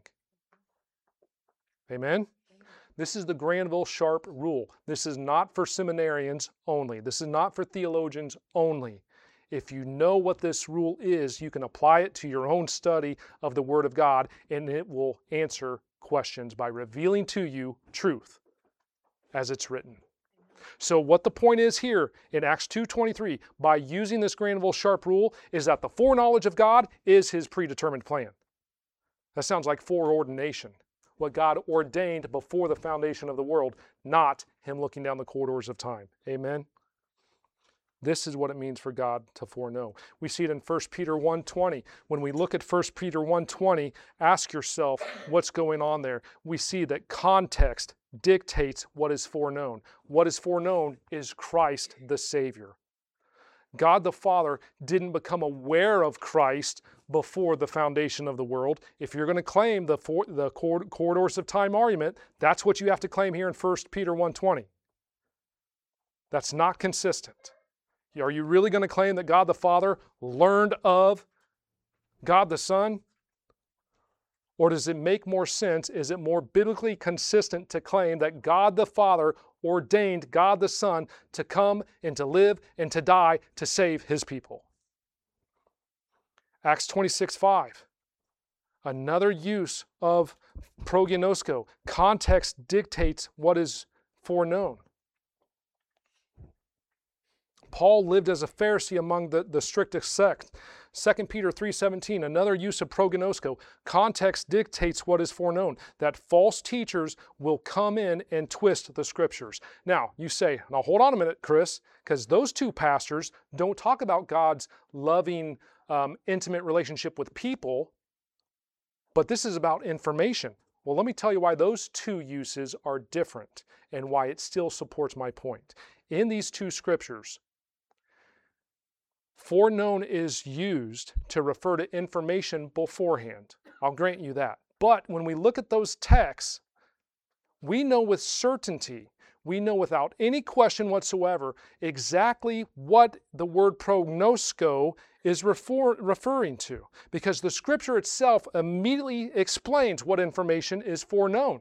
Amen? This is the Granville-Sharp rule. This is not for seminarians only. This is not for theologians only. If you know what this rule is, you can apply it to your own study of the Word of God, and it will answer questions by revealing to you truth as it's written. So what the point is here in Acts two twenty-three, by using this Granville-Sharp rule, is that the foreknowledge of God is his predetermined plan. That sounds like foreordination. What God ordained before the foundation of the world, not him looking down the corridors of time. Amen? This is what it means for God to foreknow. We see it in First Peter one twenty. When we look at First Peter one twenty, ask yourself what's going on there. We see that context dictates what is foreknown. What is foreknown is Christ the Savior. God the Father didn't become aware of Christ before the foundation of the world. If you're going to claim the, for, the corridors of time argument, that's what you have to claim here in First Peter one twenty. That's not consistent. Are you really going to claim that God the Father learned of God the Son? Or does it make more sense? Is it more biblically consistent to claim that God the Father ordained God the Son to come and to live and to die to save his people? Acts twenty-six five. Another use of prognosko. Context dictates what is foreknown. Paul lived as a Pharisee among the, the strictest sect. Second Peter three seventeen, another use of prognosko. Context dictates what is foreknown, that false teachers will come in and twist the scriptures. Now, you say, now hold on a minute, Chris, because those two pastors don't talk about God's loving, um, intimate relationship with people, but this is about information. Well, let me tell you why those two uses are different and why it still supports my point. In these two scriptures, foreknown is used to refer to information beforehand. I'll grant you that. But when we look at those texts, we know with certainty, we know without any question whatsoever, exactly what the word prognosko is refer, referring to. Because the scripture itself immediately explains what information is foreknown.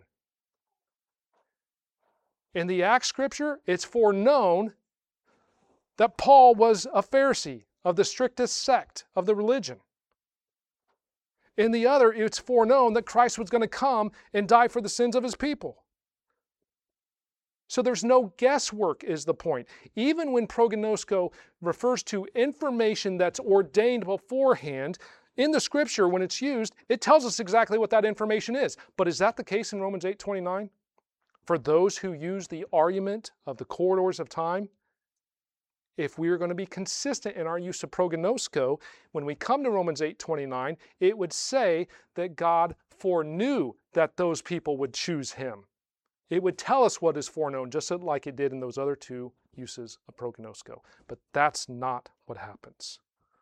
In the Acts scripture, it's foreknown that Paul was a Pharisee of the strictest sect of the religion. In the other, it's foreknown that Christ was going to come and die for the sins of his people. So there's no guesswork is the point. Even when prognosko refers to information that's ordained beforehand, in the scripture when it's used, it tells us exactly what that information is. But is that the case in Romans eight twenty-nine? For those who use the argument of the corridors of time, if we are going to be consistent in our use of prognosko, when we come to Romans eight twenty-nine, it would say that God foreknew that those people would choose him. It would tell us what is foreknown, just like it did in those other two uses of prognosko. But that's not what happens.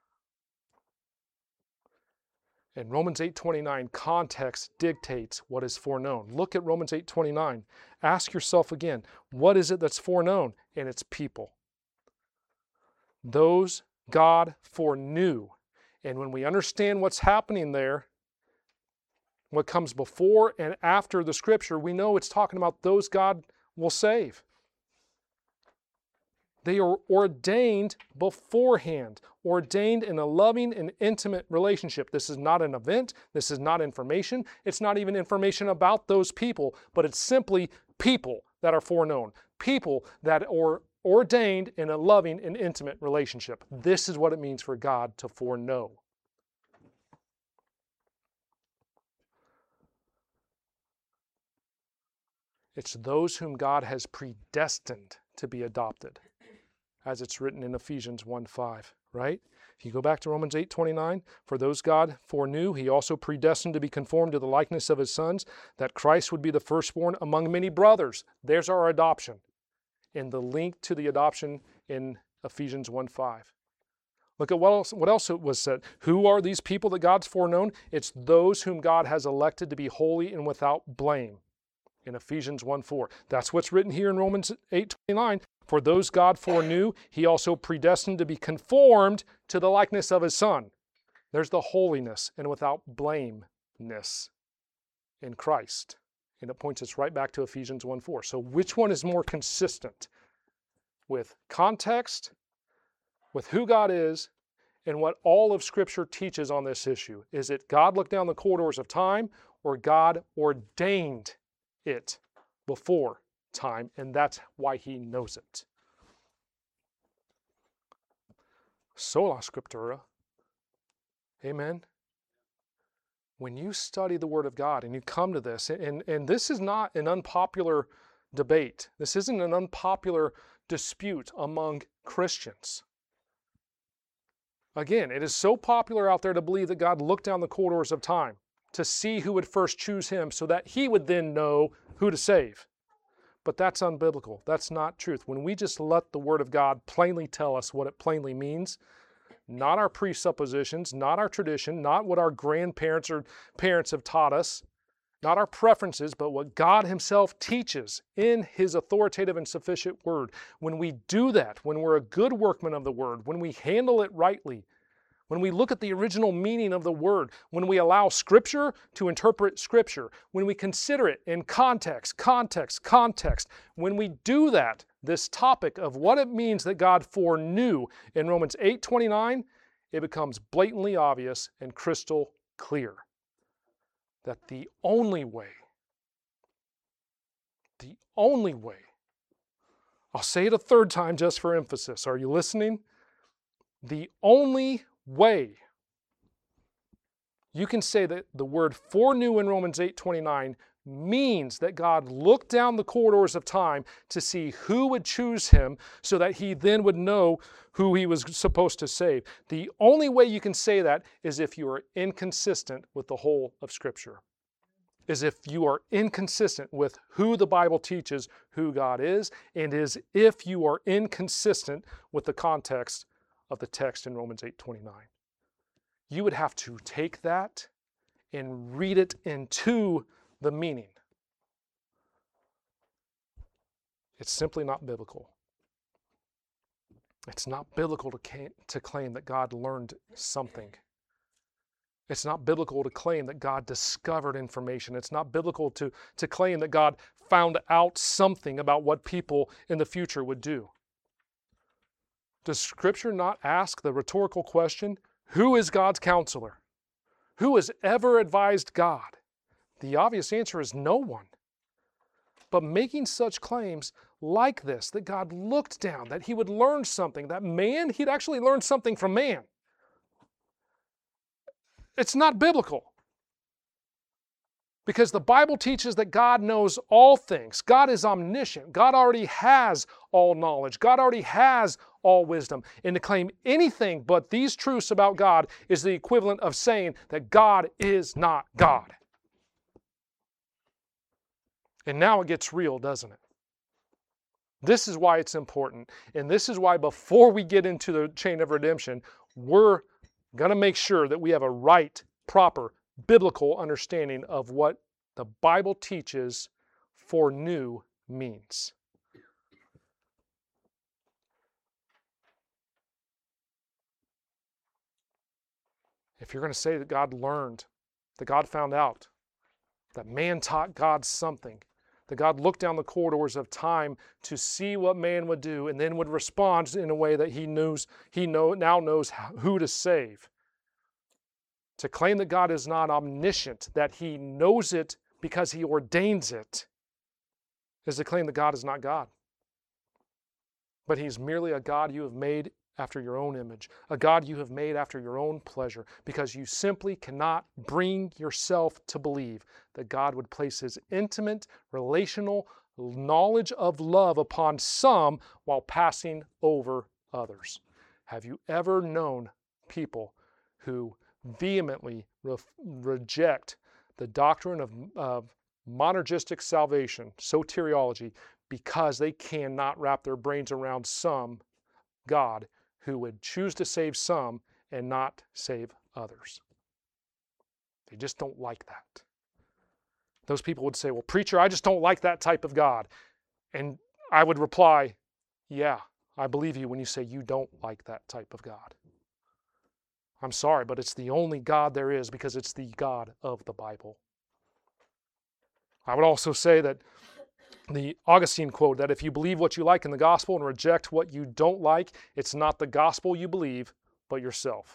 In Romans eight twenty-nine, context dictates what is foreknown. Look at Romans eight twenty-nine. Ask yourself again, what is it that's foreknown? And it's people. Those God foreknew. And when we understand what's happening there, what comes before and after the scripture, we know it's talking about those God will save. They are ordained beforehand, ordained in a loving and intimate relationship. This is not an event. This is not information. It's not even information about those people, but it's simply people that are foreknown, people that are ordained in a loving and intimate relationship. This is what it means for God to foreknow. It's those whom God has predestined to be adopted, as it's written in Ephesians one five, right? If you go back to Romans eight twenty-nine, for those God foreknew, he also predestined to be conformed to the likeness of his sons, that Christ would be the firstborn among many brothers. There's our adoption. And the link to the adoption in Ephesians one five. Look at what else, what else was said. Who are these people that God's foreknown? It's those whom God has elected to be holy and without blame in Ephesians one four. That's what's written here in Romans eight twenty-nine. For those God foreknew, he also predestined to be conformed to the likeness of his Son. There's the holiness and without blameless in Christ. And it points us right back to Ephesians one four. So which one is more consistent with context, with who God is, and what all of Scripture teaches on this issue? Is it God looked down the corridors of time, or God ordained it before time, and that's why he knows it? Sola Scriptura. Amen. When you study the Word of God and you come to this, and, and this is not an unpopular debate. This isn't an unpopular dispute among Christians. Again, it is so popular out there to believe that God looked down the corridors of time to see who would first choose him so that he would then know who to save. But that's unbiblical. That's not truth. When we just let the Word of God plainly tell us what it plainly means, not our presuppositions, not our tradition, not what our grandparents or parents have taught us, not our preferences, but what God himself teaches in his authoritative and sufficient Word. When we do that, when we're a good workman of the Word, when we handle it rightly, when we look at the original meaning of the Word, when we allow Scripture to interpret Scripture, when we consider it in context, context, context, when we do that, this topic of what it means that God foreknew in Romans eight twenty-nine, it becomes blatantly obvious and crystal clear that the only way, the only way I'll say it a third time just for emphasis. Are you listening? The only way you can say that the word foreknew in Romans eight twenty-nine means that God looked down the corridors of time to see who would choose him so that he then would know who he was supposed to save. The only way you can say that is if you are inconsistent with the whole of Scripture. Is if you are inconsistent with who the Bible teaches who God is, and is if you are inconsistent with the context of the text in Romans eight twenty-nine. You would have to take that and read it into the meaning. It's simply not biblical. It's not biblical to, to claim that God learned something. It's not biblical to claim that God discovered information. It's not biblical to, to claim that God found out something about what people in the future would do. Does Scripture not ask the rhetorical question, who is God's counselor? Who has ever advised God? The obvious answer is no one. But making such claims like this, that God looked down, that he would learn something, that man, he'd actually learned something from man. It's not biblical. Because the Bible teaches that God knows all things. God is omniscient. God already has all knowledge. God already has all wisdom. And to claim anything but these truths about God is the equivalent of saying that God is not God. And now it gets real, doesn't it? This is why it's important. And this is why before we get into the chain of redemption, we're going to make sure that we have a right, proper, biblical understanding of what the Bible teaches foreknew means. If you're going to say that God learned, that God found out, that man taught God something, that God looked down the corridors of time to see what man would do and then would respond in a way that he knows, he know, now knows who to save. To claim that God is not omniscient, that he knows it because he ordains it, is to claim that God is not God. But he's merely a God you have made after your own image, a God you have made after your own pleasure, because you simply cannot bring yourself to believe that God would place his intimate, relational knowledge of love upon some while passing over others. Have you ever known people who vehemently re- reject the doctrine of, of monergistic salvation, soteriology, because they cannot wrap their brains around some God who would choose to save some and not save others? They just don't like that. Those people would say, well, preacher, I just don't like that type of God. And I would reply, yeah, I believe you when you say you don't like that type of God. I'm sorry, but it's the only God there is because it's the God of the Bible. I would also say that the Augustine quote, that if you believe what you like in the gospel and reject what you don't like, it's not the gospel you believe, but yourself.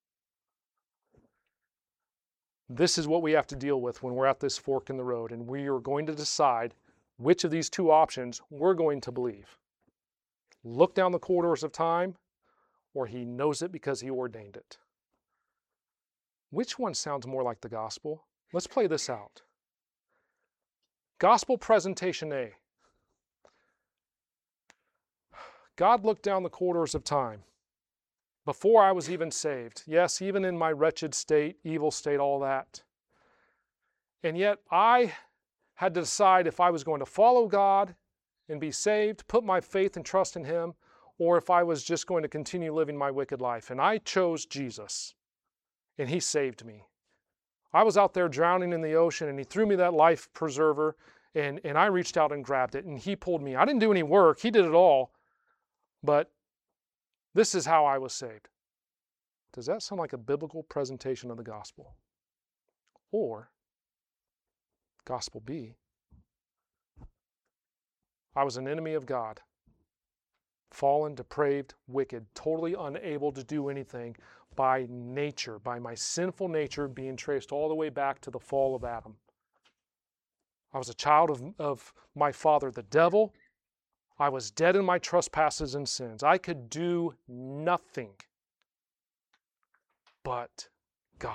This is what we have to deal with when we're at this fork in the road, and we are going to decide which of these two options we're going to believe. Look down the corridors of time, or he knows it because he ordained it. Which one sounds more like the gospel? Let's play this out. Gospel presentation A. God looked down the corridors of time before I was even saved. Yes, even in my wretched state, evil state, all that. And yet I had to decide if I was going to follow God and be saved, put my faith and trust in him, or if I was just going to continue living my wicked life. And I chose Jesus, and he saved me. I was out there drowning in the ocean, and he threw me that life preserver, and, and I reached out and grabbed it, and he pulled me. I didn't do any work. He did it all. But this is how I was saved. Does that sound like a biblical presentation of the gospel? Or, gospel B, I was an enemy of God, fallen, depraved, wicked, totally unable to do anything by nature, by my sinful nature being traced all the way back to the fall of Adam. I was a child of, of my father, the devil. I was dead in my trespasses and sins. I could do nothing but God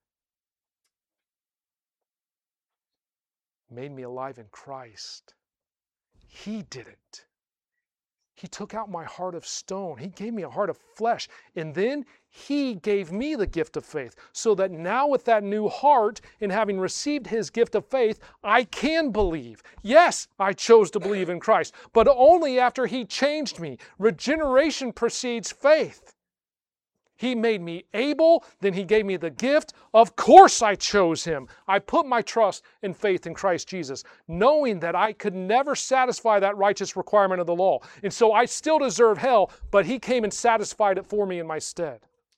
made me alive in Christ. He did it. He took out my heart of stone. He gave me a heart of flesh. And then He gave me the gift of faith, so that now with that new heart and having received His gift of faith, I can believe. Yes, I chose to believe in Christ, but only after He changed me. Regeneration precedes faith. He made me able, then He gave me the gift. Of course I chose Him. I put my trust and faith in Christ Jesus, knowing that I could never satisfy that righteous requirement of the law. And so I still deserve hell, but He came and satisfied it for me in my stead.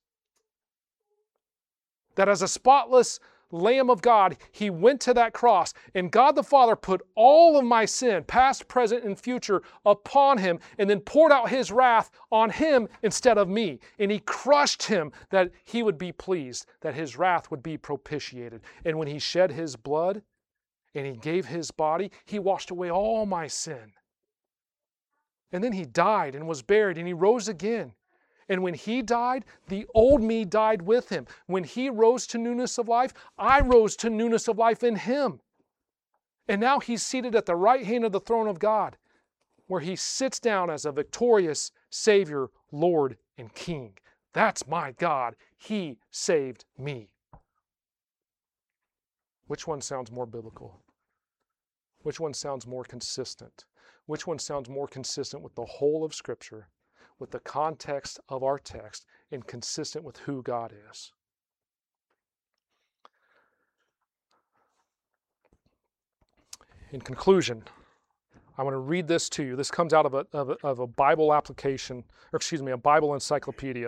That as a spotless Lamb of God, He went to that cross, and God the Father put all of my sin, past, present, and future, upon Him, and then poured out His wrath on Him instead of me. And He crushed Him that He would be pleased, that His wrath would be propitiated. And when He shed His blood and He gave His body, He washed away all my sin. And then He died and was buried, and He rose again. And when He died, the old me died with Him. When He rose to newness of life, I rose to newness of life in Him. And now He's seated at the right hand of the throne of God, where He sits down as a victorious Savior, Lord, and King. That's my God. He saved me. Which one sounds more biblical? Which one sounds more consistent? Which one sounds more consistent with the whole of Scripture, with the context of our text, and consistent with who God is? In conclusion, I want to read this to you. This comes out of a, of a, of a Bible application, or excuse me, a Bible encyclopedia.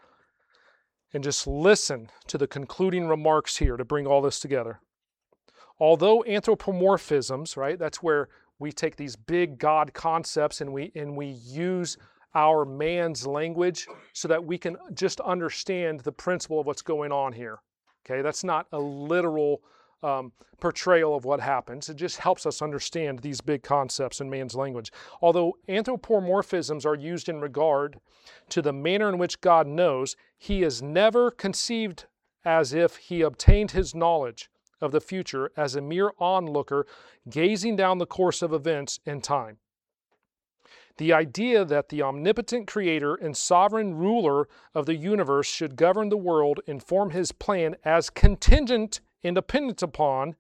And just listen to the concluding remarks here to bring all this together. Although anthropomorphisms, right, that's where we take these big God concepts and we and we use our man's language so that we can just understand the principle of what's going on here. Okay, that's not a literal um, portrayal of what happens. It just helps us understand these big concepts in man's language. Although anthropomorphisms are used in regard to the manner in which God knows, He is never conceived as if He obtained His knowledge of the future as a mere onlooker gazing down the course of events in time. The idea that the omnipotent creator and sovereign ruler of the universe should govern the world and form His plan as contingent and dependent upon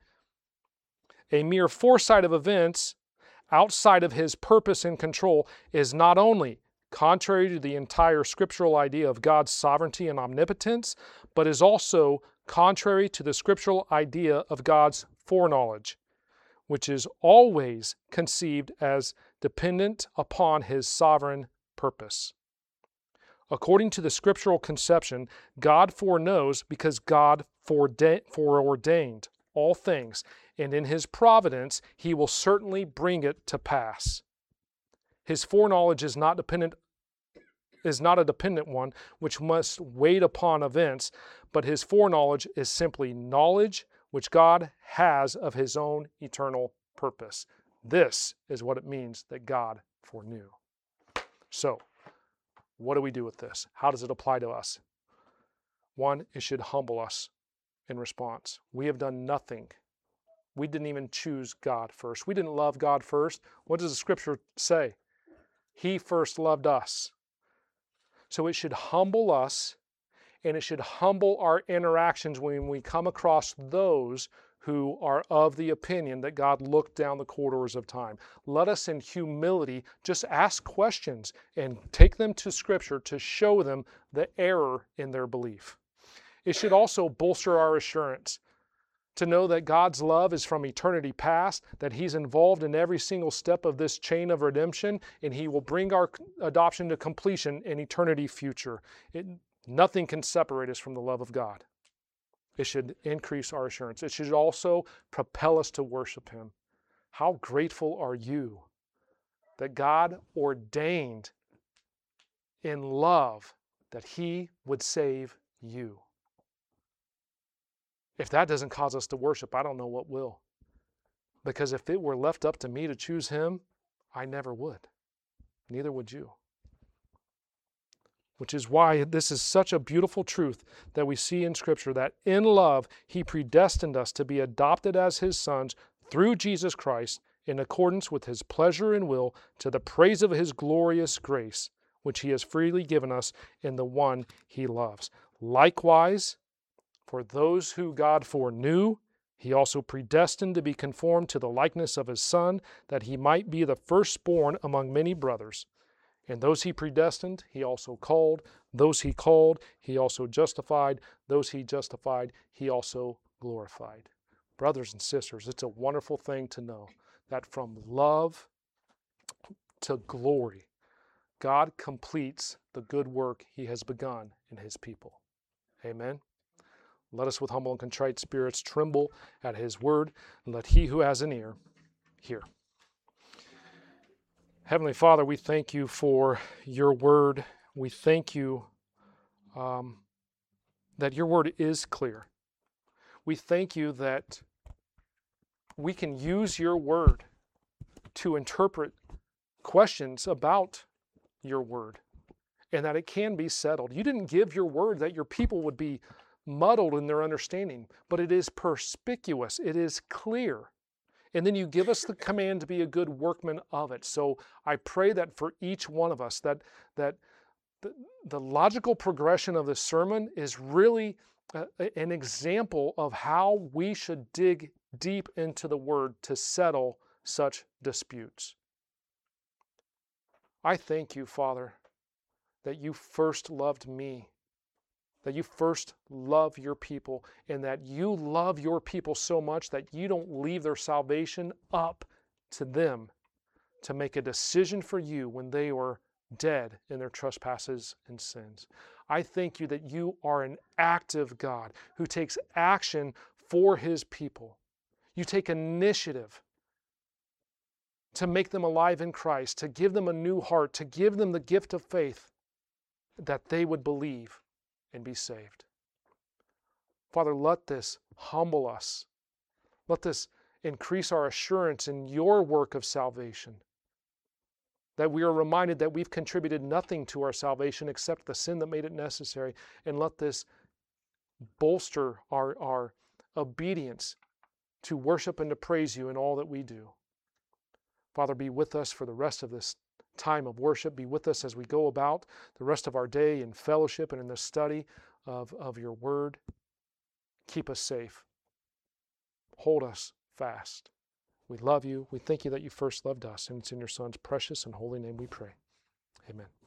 a mere foresight of events outside of His purpose and control is not only contrary to the entire scriptural idea of God's sovereignty and omnipotence, but is also contrary to the scriptural idea of God's foreknowledge, which is always conceived as dependent upon His sovereign purpose. According to the scriptural conception, God foreknows because God foreordained all things, and in His providence He will certainly bring it to pass. His foreknowledge is not dependent is not a dependent one which must wait upon events, but His foreknowledge is simply knowledge which God has of His own eternal purpose. This is what it means that God foreknew. So, what do we do with this? How does it apply to us? One, it should humble us in response. We have done nothing. We didn't even choose God first. We didn't love God first. What does the scripture say? He first loved us. So it should humble us, and it should humble our interactions when we come across those who are of the opinion that God looked down the corridors of time. Let us in humility just ask questions and take them to Scripture to show them the error in their belief. It should also bolster our assurance to know that God's love is from eternity past, that He's involved in every single step of this chain of redemption, and He will bring our adoption to completion in eternity future. It, nothing can separate us from the love of God. It should increase our assurance. It should also propel us to worship Him. How grateful are you that God ordained in love that He would save you? If that doesn't cause us to worship, I don't know what will. Because if it were left up to me to choose Him, I never would. neither would you. Which is why this is such a beautiful truth that we see in Scripture, that in love he predestined us to be adopted as his sons through Jesus Christ in accordance with his pleasure and will, to the praise of his glorious grace, which he has freely given us in the one he loves. Likewise, for those who God foreknew, he also predestined to be conformed to the likeness of his Son, that he might be the firstborn among many brothers. And those he predestined, he also called. Those he called, he also justified. Those he justified, he also glorified. Brothers and sisters, it's a wonderful thing to know that from love to glory, God completes the good work he has begun in his people. Amen. Let us with humble and contrite spirits tremble at his word, and let he who has an ear hear. Heavenly Father, we thank you for your word. We thank you um, that your word is clear. We thank you that we can use your word to interpret questions about your word, and that it can be settled. You didn't give your word that your people would be muddled in their understanding, but it is perspicuous. It is clear. And then you give us the command to be a good workman of it. So I pray that for each one of us, that, that the, the logical progression of this sermon is really a, an example of how we should dig deep into the Word to settle such disputes. I thank you, Father, that you first loved me, that you first love your people, and that you love your people so much that you don't leave their salvation up to them to make a decision for you when they were dead in their trespasses and sins. I thank you that you are an active God who takes action for his people. You take initiative to make them alive in Christ, to give them a new heart, to give them the gift of faith that they would believe and be saved. Father, let this humble us. Let this increase our assurance in your work of salvation, that we are reminded that we've contributed nothing to our salvation except the sin that made it necessary, and let this bolster our, our obedience to worship and to praise you in all that we do. Father, be with us for the rest of this time of worship. Be with us as we go about the rest of our day in fellowship and in the study of, of your word. Keep us safe. Hold us fast. We love you. We thank you that you first loved us. And it's in your Son's precious and holy name we pray. Amen.